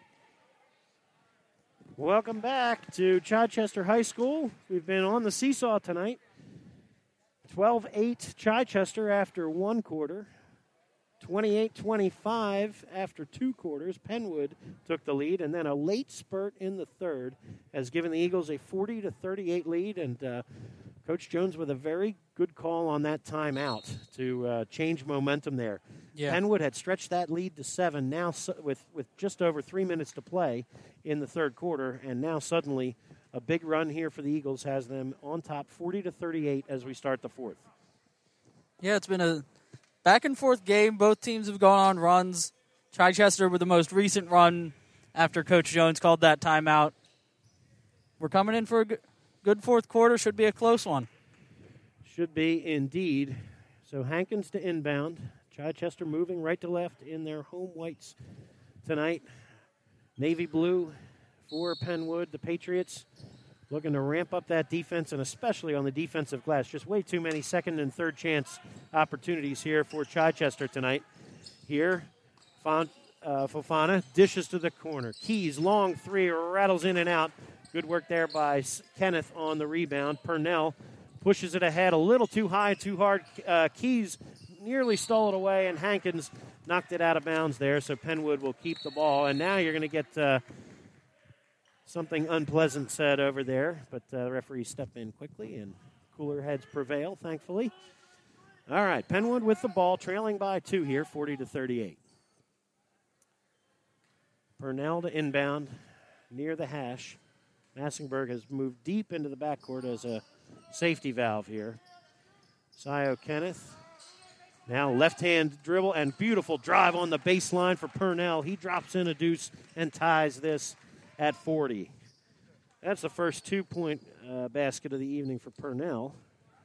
Welcome back to Chichester High School. We've been on the seesaw tonight. twelve eight Chichester after one quarter. twenty-eight twenty-five after two quarters. Penwood took the lead, and then a late spurt in the third has given the Eagles a forty to thirty-eight lead, and uh, Coach Jones with a very good call on that timeout to uh, change momentum there. Yeah. Penwood had stretched that lead to seven, now su- with, with just over three minutes to play in the third quarter, and now suddenly a big run here for the Eagles has them on top forty to thirty-eight as we start the fourth. Yeah, it's been a back-and-forth game. Both teams have gone on runs. Chichester with the most recent run after Coach Jones called that timeout. We're coming in for a good fourth quarter. Should be a close one. Should be indeed. So Hankins to inbound. Chichester moving right to left in their home whites tonight. Navy blue for Penwood. The Patriots looking to ramp up that defense, and especially on the defensive glass. Just way too many second and third chance opportunities here for Chichester tonight. Here, Font, uh, Fofana dishes to the corner. Keys, long three, rattles in and out. Good work there by Kenneth on the rebound. Purnell pushes it ahead a little too high, too hard. Uh, Keys nearly stole it away, and Hankins knocked it out of bounds there, so Penwood will keep the ball. And now you're going to get uh, something unpleasant said over there, but uh, the referees step in quickly, and cooler heads prevail, thankfully. All right, Penwood with the ball, trailing by two here, forty to thirty-eight. Purnell to inbound near the hash. Massenberg has moved deep into the backcourt as a safety valve here. Sio Kenneth. Now left-hand dribble and beautiful drive on the baseline for Purnell. He drops in a deuce and ties this at forty. That's the first two-point uh, basket of the evening for Purnell.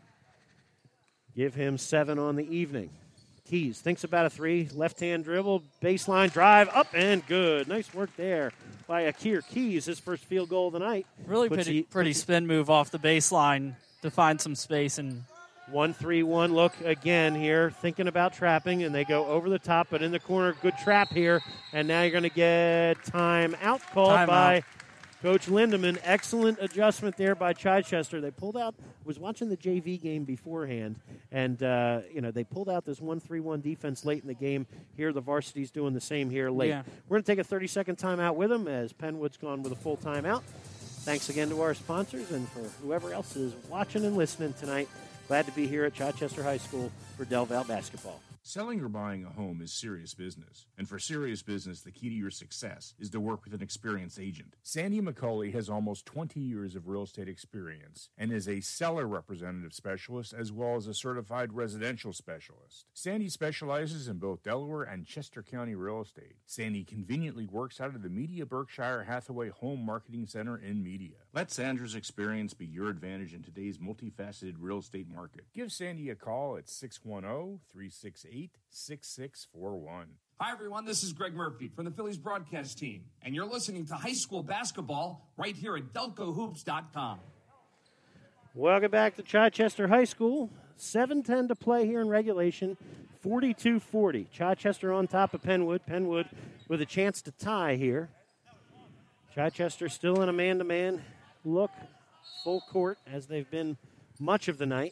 Give him seven on the evening. Keys thinks about a three. Left-hand dribble, baseline drive, up and good. Nice work there by Akir Keys, his first field goal of the night. Really Puts pretty, he, pretty spin move off the baseline to find some space. And one three one look again here, thinking about trapping, and they go over the top, but in the corner, good trap here. And now you're going to get time out called Time by out. Coach Lindemann. Excellent adjustment there by Chichester. They pulled out, was watching the J V game beforehand, and uh, you know they pulled out this one three one defense late in the game. Here the varsity's doing the same here late. Yeah. We're going to take a thirty-second timeout with them as Penwood's gone with a full timeout. Thanks again to our sponsors and for whoever else is watching and listening tonight. Glad to be here at Chichester High School for Del Val basketball. Selling or buying a home is serious business, and for serious business, the key to your success is to work with an experienced agent. Sandy McCauley has almost twenty years of real estate experience and is a seller representative specialist as well as a certified residential specialist. Sandy specializes in both Delaware and Chester County real estate. Sandy conveniently works out of the Media Berkshire Hathaway Home Marketing Center in Media. Let Sandra's experience be your advantage in today's multifaceted real estate market. Give Sandy a call at six one zero, three six eight, six six four one. Hi, everyone. This is Greg Murphy from the Phillies broadcast team, and you're listening to high school basketball right here at Delco Hoops dot com. Welcome back to Chichester High School. seven ten to play here in regulation, forty-two forty. Chichester on top of Penwood. Penwood with a chance to tie here. Chichester still in a man-to-man look, full court, as they've been much of the night.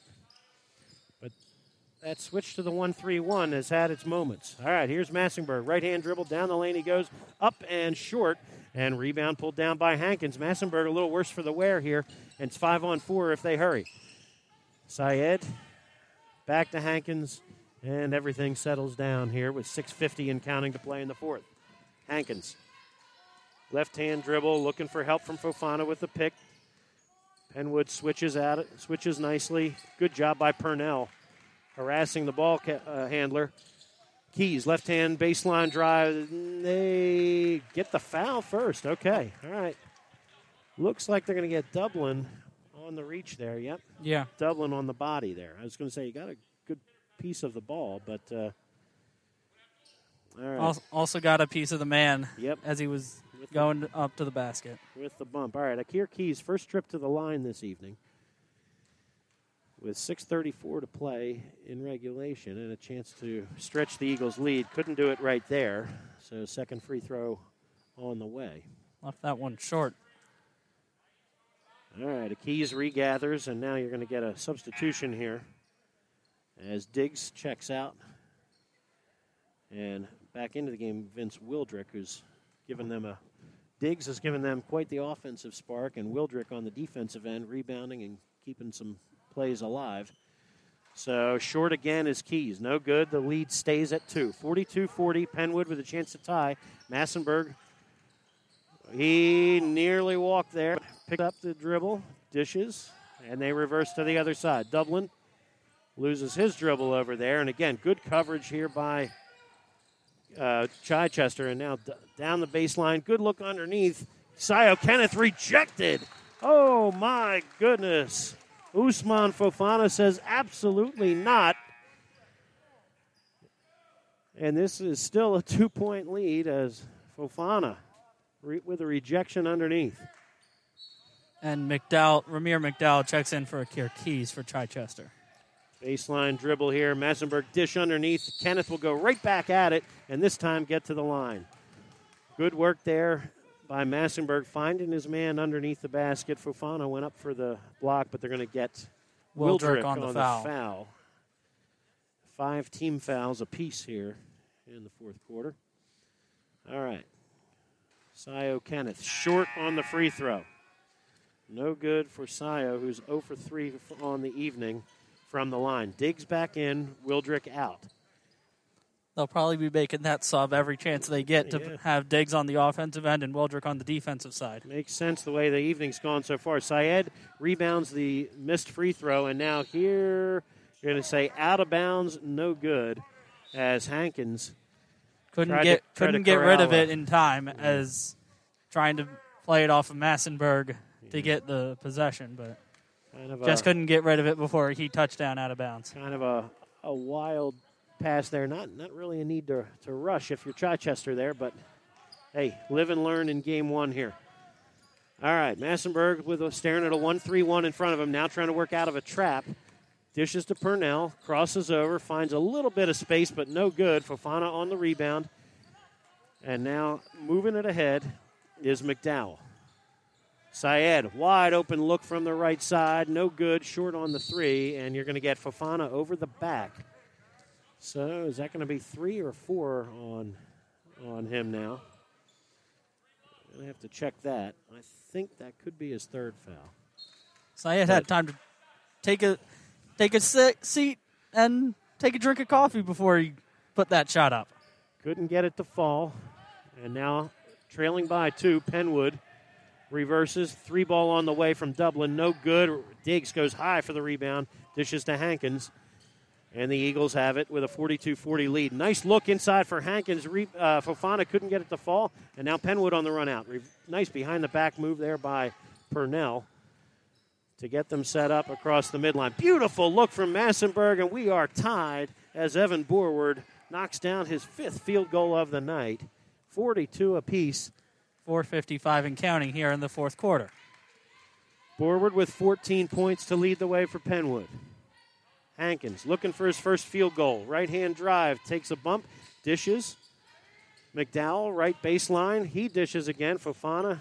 But that switch to the one three one has had its moments. All right, here's Massenberg. Right-hand dribble, down the lane he goes, up and short, and rebound pulled down by Hankins. Massenberg a little worse for the wear here, and it's five on four if they hurry. Syed back to Hankins, and everything settles down here with six fifty and counting to play in the fourth. Hankins. Left-hand dribble, looking for help from Fofana with the pick. Penwood switches at it, switches nicely. Good job by Purnell, harassing the ball ca- uh, handler. Keys, left-hand baseline drive. They get the foul first. Okay, all right. Looks like they're going to get Dublin on the reach there. Yep. Yeah. Dublin on the body there. I was going to say you got a good piece of the ball, but uh, all right. Also, also got a piece of the man Yep. as he was With going up to the basket. with the bump. All right, Akir Keys, first trip to the line this evening with six thirty-four to play in regulation and a chance to stretch the Eagles' lead. Couldn't do it right there, so second free throw on the way. Left that one short. All right, Keys regathers, and now you're going to get a substitution here as Diggs checks out. And back into the game, Vince Wildrick, who's given them a Diggs has given them quite the offensive spark, and Wildrick on the defensive end, rebounding and keeping some plays alive. So short again is Keys. No good. The lead stays at two. forty-two forty. Penwood with a chance to tie. Massenberg, he nearly walked there. Picked up the dribble, dishes, and they reverse to the other side. Dublin loses his dribble over there. And again, good coverage here by Uh, Chichester, and now d- down the baseline. Good look underneath. Sio Kenneth rejected. Oh, my goodness. Usman Fofana says absolutely not. And this is still a two-point lead as Fofana re- with a rejection underneath. And McDowell, Ramir McDowell checks in for Akir Keys for Chichester. Baseline dribble here. Massenberg dish underneath. Kenneth will go right back at it, and this time get to the line. Good work there by Massenberg, finding his man underneath the basket. Fofana went up for the block, but they're going to get Wildrick on the on foul. the foul. Five team fouls apiece here in the fourth quarter. All right. Sio Kenneth short on the free throw. No good for Sio, who's zero for three on the evening from the line. Diggs back in, Wildrick out. They'll probably be making that sub every chance they get to Yeah. have Diggs on the offensive end and Wildrick on the defensive side. Makes sense the way the evening's gone so far. Syed rebounds the missed free throw, and now here you're going to say out of bounds, no good, as Hankins Couldn't tried get to- tried couldn't to get rid of corral it in time as trying to play it off of Massenberg to get the possession, but kind of just a, couldn't get rid of it before he touchdown out of bounds. kind of a, a wild pass there. Not not really a need to, to rush if you're Chichester there, but hey, live and learn in game one here. All right, Massenberg with a, staring at a one three one in front of him, now trying to work out of a trap. Dishes to Purnell, crosses over, finds a little bit of space, but no good. Fofana on the rebound. And now moving it ahead is McDowell. Syed, wide open look from the right side, no good, short on the three, and you're going to get Fofana over the back. So is that going to be three or four on on him now? I'm going to have to check that. I think that could be his third foul. Syed had time to take a take a sit, seat and take a drink of coffee before he put that shot up. Couldn't get it to fall. And now trailing by two, Penwood reverses. Three ball on the way from Dublin. No good. Diggs goes high for the rebound. Dishes to Hankins. And the Eagles have it with a forty-two forty lead. Nice look inside for Hankins. Re- uh, Fofana couldn't get it to fall. And now Penwood on the run out. Re- nice behind-the-back move there by Purnell to get them set up across the midline. Beautiful look from Massenberg, and we are tied as Evan Borward knocks down his fifth field goal of the night. forty-two apiece. four fifty-five and counting here in the fourth quarter. Borward with fourteen points to lead the way for Penwood. Hankins looking for his first field goal. Right-hand drive, takes a bump, dishes. McDowell, right baseline. He dishes again. Fofana.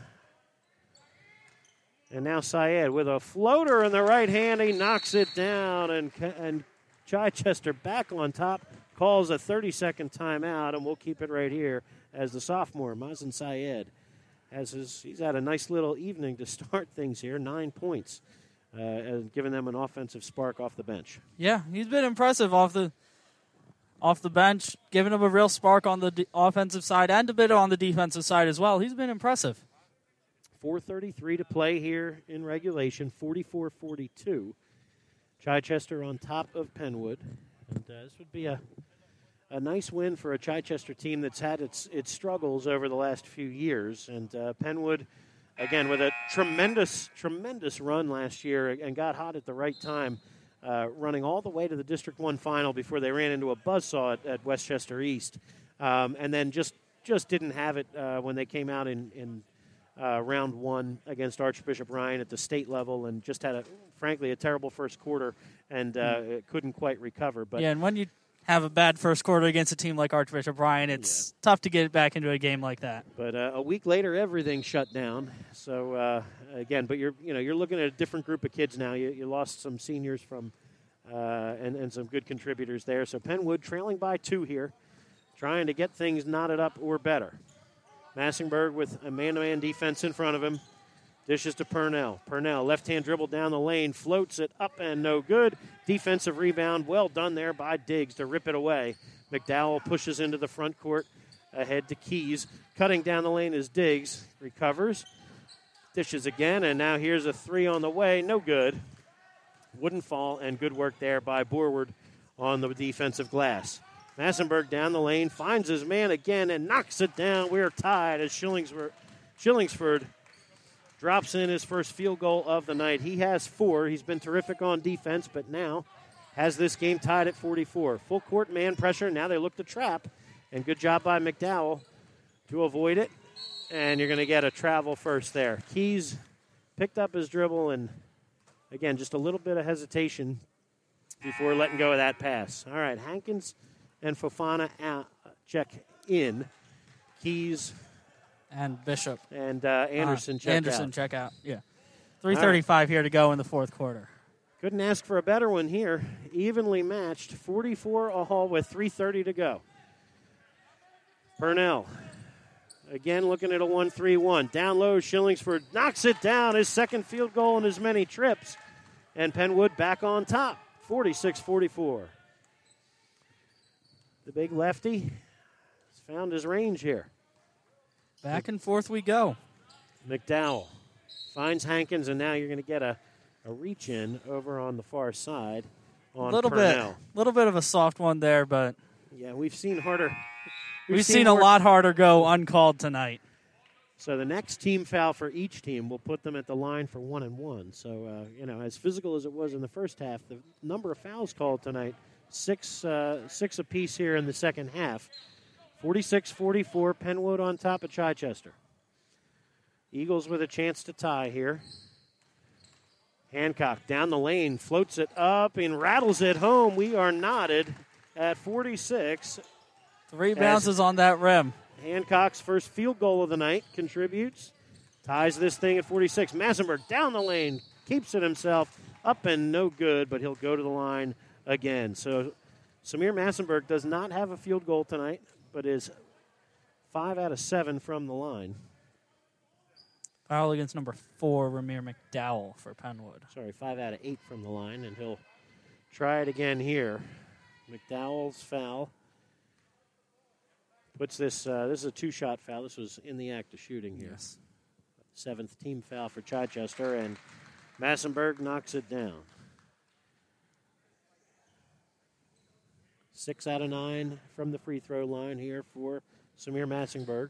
And now Syed with a floater in the right hand. He knocks it down, and, and Chichester back on top calls a thirty-second timeout, and we'll keep it right here as the sophomore, Mazen Syed, has his, he's had a nice little evening to start things here, nine points, uh, and giving them an offensive spark off the bench. Yeah, he's been impressive off the off the bench, giving them a real spark on the de- offensive side and a bit on the defensive side as well. He's been impressive. four thirty-three to play here in regulation, forty-four forty-two. Chichester on top of Penwood. And uh, this would be a a nice win for a Chichester team that's had its its struggles over the last few years. And uh, Penwood, again, with a tremendous, tremendous run last year and got hot at the right time, uh, running all the way to the District one final before they ran into a buzzsaw at, at Westchester East. Um, and then just, just didn't have it uh, when they came out in, in uh, round one against Archbishop Ryan at the state level, and just had, a frankly, a terrible first quarter and uh, couldn't quite recover. But yeah, and when you have a bad first quarter against a team like Archbishop Ryan, it's yeah. tough to get back into a game like that. But uh, a week later, everything shut down. So uh, again, but you're you know you're looking at a different group of kids now. You, you lost some seniors from uh, and and some good contributors there. So Penwood trailing by two here, trying to get things knotted up or better. Massenberg with a man-to-man defense in front of him. Dishes to Purnell. Purnell, left-hand dribble down the lane, floats it up and no good. Defensive rebound, well done there by Diggs to rip it away. McDowell pushes into the front court, ahead to Keys. Cutting down the lane is Diggs, recovers. Dishes again, and now here's a three on the way, no good. Wouldn't fall, and good work there by Borward on the defensive glass. Massenberg down the lane, finds his man again, and knocks it down. We're tied as Shillingsford, Shillingsford drops in his first field goal of the night. He has four. He's been terrific on defense, but now has this game tied at forty-four. Full court man pressure. Now they look to trap, and good job by McDowell to avoid it. And you're going to get a travel first there. Keys picked up his dribble, and again, just a little bit of hesitation before letting go of that pass. All right, Hankins and Fofana out, check in. Keys and Bishop and uh, Anderson uh, check Anderson out. check out. Yeah, three thirty-five right. Here to go in the fourth quarter. Couldn't ask for a better one here. Evenly matched, forty-four all with three thirty to go. Purnell, again looking at a one three one. Down low, Schillingsford knocks it down. His second field goal in as many trips. And Penwood back on top, forty-six forty-four. The big lefty has found his range here. Back and forth we go. McDowell finds Hankins, and now you're going to get a, a reach-in over on the far side on A little Purnell. bit, little bit of a soft one there, but Yeah, we've seen harder. we've, we've seen, seen a more, lot harder go uncalled tonight. So the next team foul for each team will put them at the line for one and one. So, uh, you know, as physical as it was in the first half, the number of fouls called tonight, six, uh, six apiece here in the second half. forty-six forty-four, Penwood on top of Chichester. Eagles with a chance to tie here. Hancock down the lane, floats it up and rattles it home. We are knotted at forty-six. Three bounces on that rim. Hancock's first field goal of the night contributes. Ties this thing at forty-six. Massenberg down the lane, keeps it himself. Up and no good, but he'll go to the line again. So Samir Massenberg does not have a field goal tonight, but is five out of seven from the line. Foul against number four, Ramir McDowell for Penwood. Sorry, five out of eight from the line, and he'll try it again here. McDowell's foul puts this, uh, this is a two-shot foul. This was in the act of shooting here. Yes. Seventh team foul for Chichester, and Massenberg knocks it down. Six out of nine from the free throw line here for Samir Massenberg.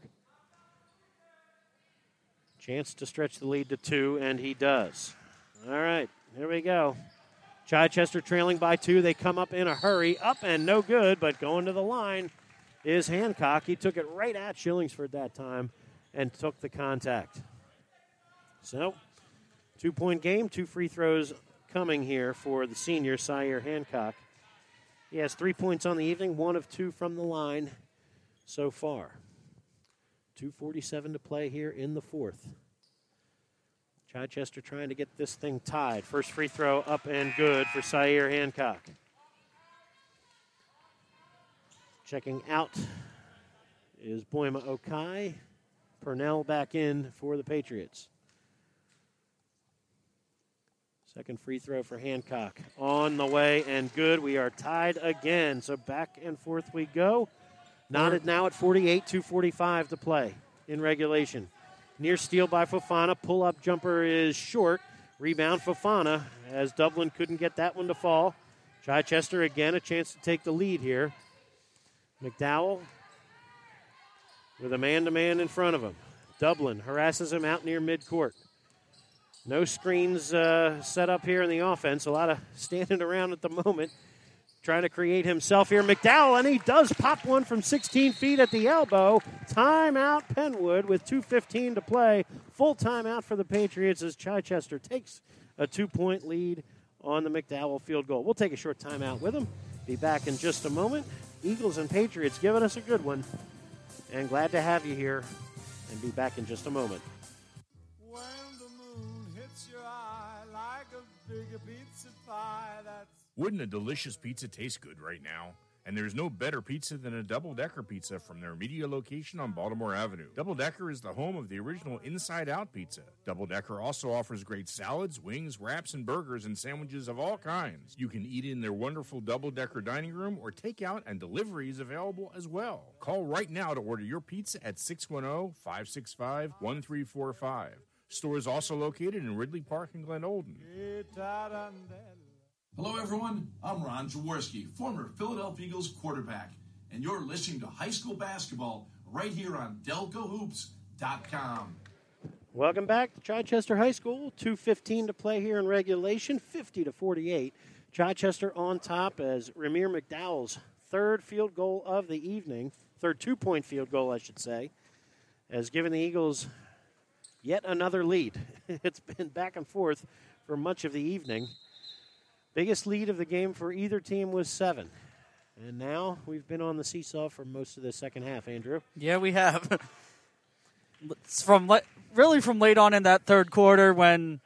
Chance to stretch the lead to two, and he does. All right, here we go. Chichester trailing by two. They come up in a hurry. Up and no good, but going to the line is Hancock. He took it right at Schillingsford that time and took the contact. So, two-point game, two free throws coming here for the senior, Sire Hancock. He has three points on the evening, one of two from the line so far. two forty-seven to play here in the fourth. Chichester trying to get this thing tied. First free throw up and good for Sire Hancock. Checking out is Boima Okai. Purnell back in for the Patriots. Second free throw for Hancock. On the way and good. We are tied again. So back and forth we go. Knotted now at forty-eight, two forty-five to play in regulation. Near steal by Fofana. Pull-up jumper is short. Rebound Fofana as Dublin couldn't get that one to fall. Chichester again a chance to take the lead here. McDowell with a man-to-man in front of him. Dublin harasses him out near midcourt. No screens uh, set up here in the offense. A lot of standing around at the moment. Trying to create himself here. McDowell, and he does pop one from sixteen feet at the elbow. Timeout Penwood with two fifteen to play. Full timeout for the Patriots as Chichester takes a two-point lead on the McDowell field goal. We'll take a short timeout with them. Be back in just a moment. Eagles and Patriots giving us a good one. And glad to have you here. And be back in just a moment. When the moon hits your eye like a big pizza pie, that's Wouldn't a delicious pizza taste good right now? And there's no better pizza than a Double Decker pizza from their media location on Baltimore Avenue. Double Decker is the home of the original Inside Out pizza. Double Decker also offers great salads, wings, wraps, and burgers and sandwiches of all kinds. You can eat in their wonderful Double Decker dining room or take out, and delivery is available as well. Call right now to order your pizza at six one zero, five six five, one three four five. Store is also located in Ridley Park and Glen Olden. Hello, everyone. I'm Ron Jaworski, former Philadelphia Eagles quarterback, and you're listening to high school basketball right here on Delco Hoops dot com. Welcome back to Chichester High School. two fifteen to play here in regulation, fifty to forty-eight. Chichester on top as Ramir McDowell's third field goal of the evening, third two-point field goal, I should say, has given the Eagles yet another lead. It's been back and forth for much of the evening. Biggest lead of the game for either team was seven. And now we've been on the seesaw for most of the second half, Andrew. Yeah, we have. It's from le- really from late on in that third quarter when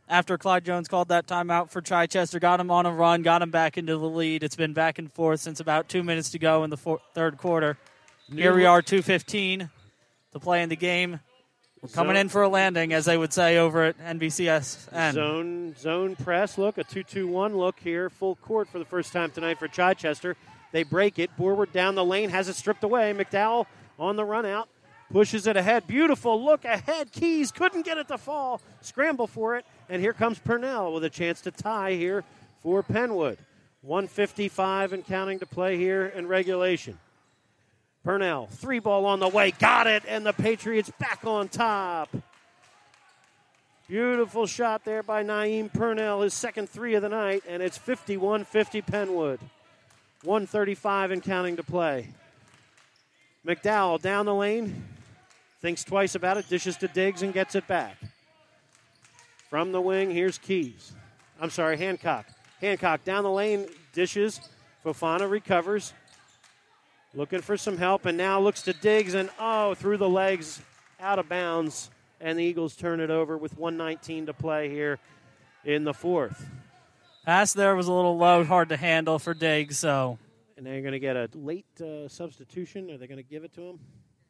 after Clyde Jones called that timeout for Chichester, got him on a run, got him back into the lead. It's been back and forth since about two minutes to go in the four, third quarter. New Here we are, two fifteen to play in the game. We're coming zone. in for a landing, as they would say over at N B C S N. Zone, zone press look, a two two one look here, full court for the first time tonight for Chichester. They break it. Borward down the lane, has it stripped away. McDowell on the run out, pushes it ahead. Beautiful look ahead. Keys couldn't get it to fall. Scramble for it. And here comes Purnell with a chance to tie here for Penwood. one fifty-five and counting to play here in regulation. Purnell, three ball on the way. Got it. And the Patriots back on top. Beautiful shot there by Naeem Purnell, his second three of the night. And it's fifty-one fifty Penwood. one thirty-five and counting to play. McDowell down the lane, thinks twice about it, dishes to Diggs and gets it back. From the wing, here's Keys. I'm sorry, Hancock. Hancock down the lane, dishes. Fofana recovers. Looking for some help, and now looks to Diggs, and oh, through the legs, out of bounds. And the Eagles turn it over with one nineteen to play here in the fourth. Pass there was a little low, hard to handle for Diggs, so... And they're going to get a late uh, substitution. Are they going to give it to him?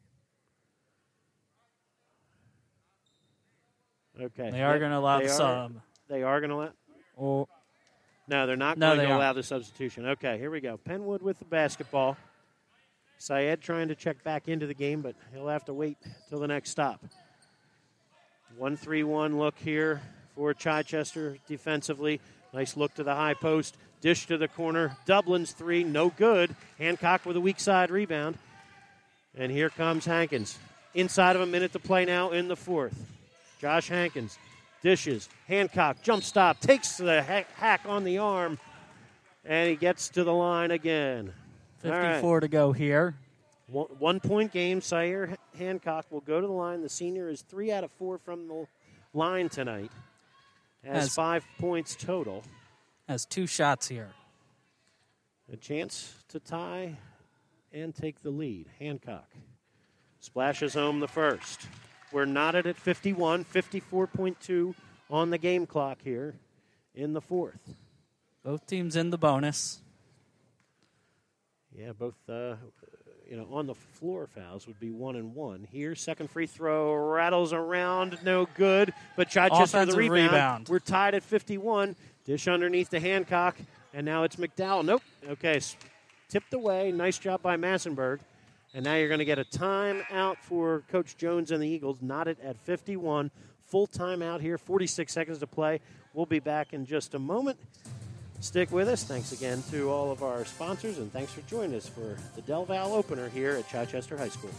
Okay. They are going to allow the sub. They are going to allow? Oh. No, they're not no, going they to aren't. allow the substitution. Okay, here we go. Penwood with the basketball. Syed trying to check back into the game, but he'll have to wait till the next stop. one three one look here for Chichester defensively. Nice look to the high post. Dish to the corner. Dublin's three, no good. Hancock with a weak side rebound. And here comes Hankins. Inside of a minute to play now in the fourth. Josh Hankins dishes. Hancock, jump stop, takes the hack, hack on the arm, and he gets to the line again. fifty-four right. to go here. One, one point game. Sire Hancock will go to the line. The senior is three out of four from the line tonight. Has, has five points total. Has two shots here. A chance to tie and take the lead. Hancock splashes home the first. We're knotted at fifty-one, fifty-four point two on the game clock here in the fourth. Both teams in the bonus. Yeah, both uh, you know, on the floor fouls would be one and one. Here, second free throw rattles around, no good. But Chichester with the rebound. rebound. We're tied at fifty-one. Dish underneath to Hancock, and now it's McDowell. Nope. Okay, tipped away. Nice job by Massenberg. And now you're going to get a timeout for Coach Jones and the Eagles, knotted at fifty-one. Full timeout here, forty-six seconds to play. We'll be back in just a moment. Stick with us. Thanks again to all of our sponsors, and thanks for joining us for the Del Val opener here at Chichester High School.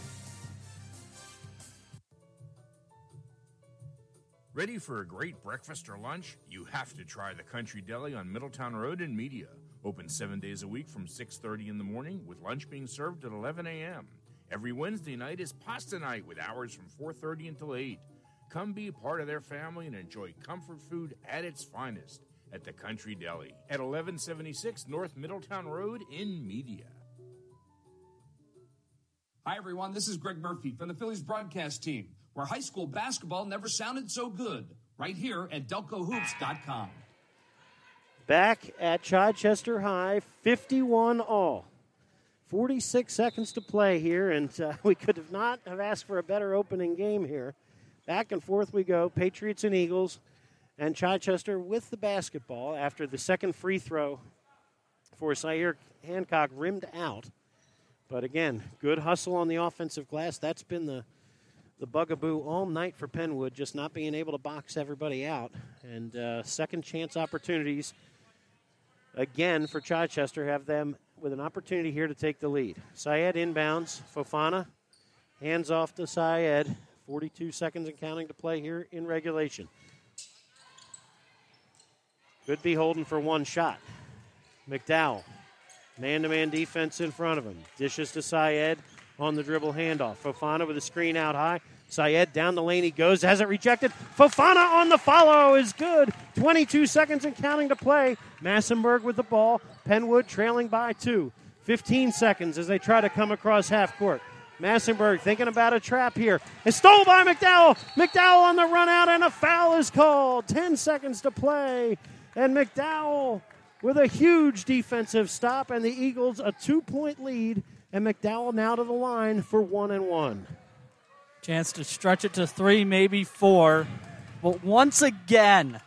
Ready for a great breakfast or lunch? You have to try the Country Deli on Middletown Road in Media. Open seven days a week from six thirty in the morning, with lunch being served at eleven a.m. Every Wednesday night is pasta night with hours from four thirty until eight. Come be a part of their family and enjoy comfort food at its finest at the Country Deli at eleven seventy-six North Middletown Road in Media. Hi, everyone. This is Greg Murphy from the Phillies broadcast team, where high school basketball never sounded so good, right here at Delco Hoops dot com. Back at Chichester High, fifty-one all. forty-six seconds to play here, and uh, we could have not have asked for a better opening game here. Back and forth we go, Patriots and Eagles, and Chichester with the basketball after the second free throw for Sire Hancock rimmed out. But again, good hustle on the offensive glass. That's been the The bugaboo all night for Penwood, just not being able to box everybody out. And uh, second chance opportunities, again, for Chichester, have them with an opportunity here to take the lead. Syed inbounds. Fofana hands off to Syed. forty-two seconds and counting to play here in regulation. Could be holding for one shot. McDowell, man-to-man defense in front of him. Dishes to Syed. On the dribble handoff. Fofana with a screen out high. Syed down the lane he goes. Has it rejected. Fofana on the follow is good. twenty-two seconds and counting to play. Massenberg with the ball. Penwood trailing by two. fifteen seconds as they try to come across half court. Massenberg thinking about a trap here. It's stolen by McDowell. McDowell on the run out, and a foul is called. Ten seconds to play, and McDowell with a huge defensive stop, and the Eagles a two-point lead, and McDowell now to the line for one and one. Chance to stretch it to three, maybe four. But once again,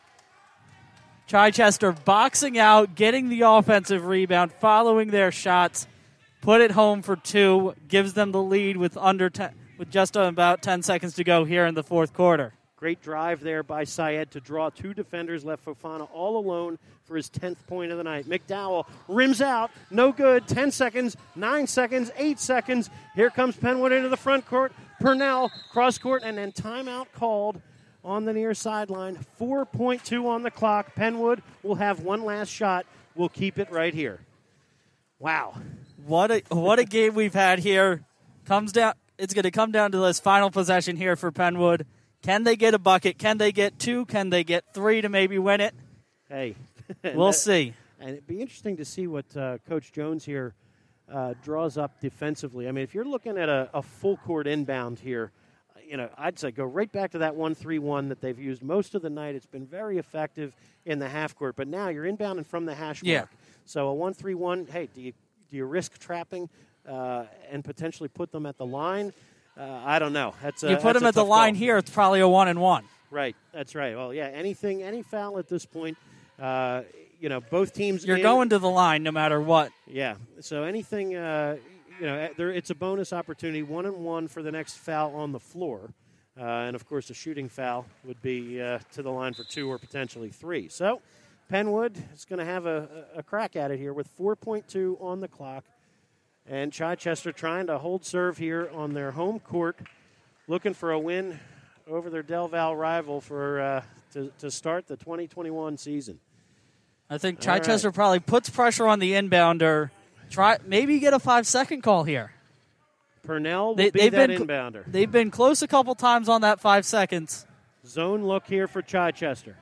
Chichester boxing out, getting the offensive rebound, following their shots, put it home for two, gives them the lead with under ten, with just about ten seconds to go here in the fourth quarter. Great drive there by Syed to draw two defenders, left Fofana all alone for his tenth point of the night. McDowell rims out, no good, ten seconds, nine seconds, eight seconds. Here comes Penwood into the front court. Purnell, cross court, and then timeout called on the near sideline. four point two on the clock. Penwood will have one last shot. We'll keep it right here. Wow. What a what a game we've had here. Comes down. It's going to come down to this final possession here for Penwood. Can they get a bucket? Can they get two? Can they get three to maybe win it? Hey. We'll that, see. And it'd be interesting to see what uh, Coach Jones here uh, draws up defensively. I mean, if you're looking at a, a full court inbound here, you know, I'd say go right back to that one three one that they've used most of the night. It's been very effective in the half court, but now you're inbounding from the hash yeah. mark. So a one three one, hey, do you do you risk trapping uh, and potentially put them at the line? Uh, I don't know. That's a, you put that's them a at the tough line call. here, it's probably a one and one. Right, that's right. Well, yeah, anything, any foul at this point, uh, you know, both teams. You're in, going to the line no matter what. Yeah, so anything, uh, you know, there, it's a bonus opportunity, one and one for the next foul on the floor. Uh, and, of course, a shooting foul would be uh, to the line for two or potentially three. So Penwood is going to have a, a crack at it here with four point two on the clock. And Chichester trying to hold serve here on their home court, looking for a win over their Del Val rival for uh, to, to start the twenty twenty-one season. I think All Chichester right. probably puts pressure on the inbounder. Try maybe get a five-second call here. Purnell will They, be they've that been, inbounder. They've been close a couple times on that five seconds. Zone look here for Chichester.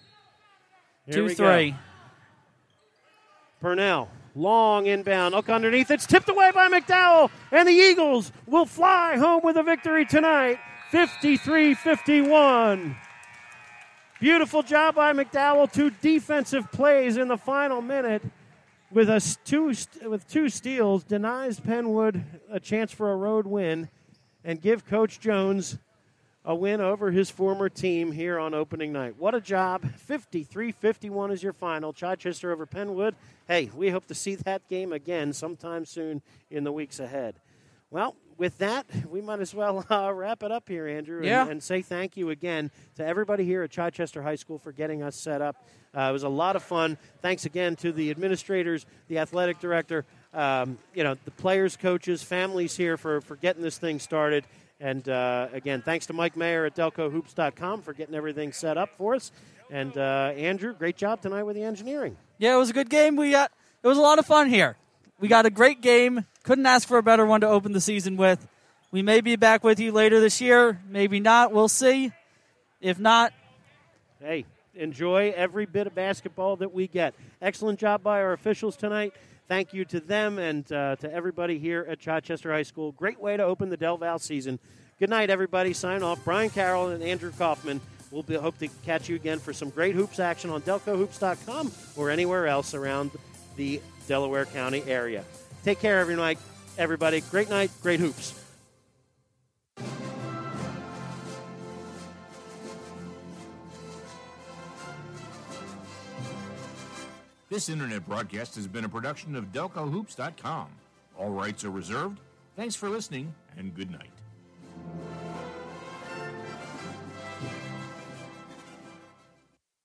Here Two, we three. go. Purnell, long inbound, look underneath. It's tipped away by McDowell, and the Eagles will fly home with a victory tonight, fifty-three fifty-one. Beautiful job by McDowell. Two defensive plays in the final minute with a two with two steals, denies Penwood a chance for a road win, and give Coach Jones a win over his former team here on opening night. What a job. fifty-three fifty-one is your final. Chichester over Penwood. Hey, we hope to see that game again sometime soon in the weeks ahead. Well, with that, we might as well uh, wrap it up here, Andrew, and, yeah. and say thank you again to everybody here at Chichester High School for getting us set up. Uh, it was a lot of fun. Thanks again to the administrators, the athletic director, um, you know, the players, coaches, families here for, for getting this thing started. And, uh, again, thanks to Mike Mayer at Delco Hoops dot com for getting everything set up for us. And, uh, Andrew, great job tonight with the engineering. Yeah, it was a good game. We got It was a lot of fun here. We got a great game. Couldn't ask for a better one to open the season with. We may be back with you later this year. Maybe not. We'll see. If not, hey, enjoy every bit of basketball that we get. Excellent job by our officials tonight. Thank you to them and uh, to everybody here at Chichester High School. Great way to open the Del Val season. Good night, everybody. Sign off. Brian Carroll and Andrew Kaufman. We'll be, hope to catch you again for some great hoops action on Delco Hoops dot com or anywhere else around the Delaware County area. Take care every night, everybody. Great night, great hoops. This internet broadcast has been a production of Delco Hoops dot com. All rights are reserved. Thanks for listening, and good night.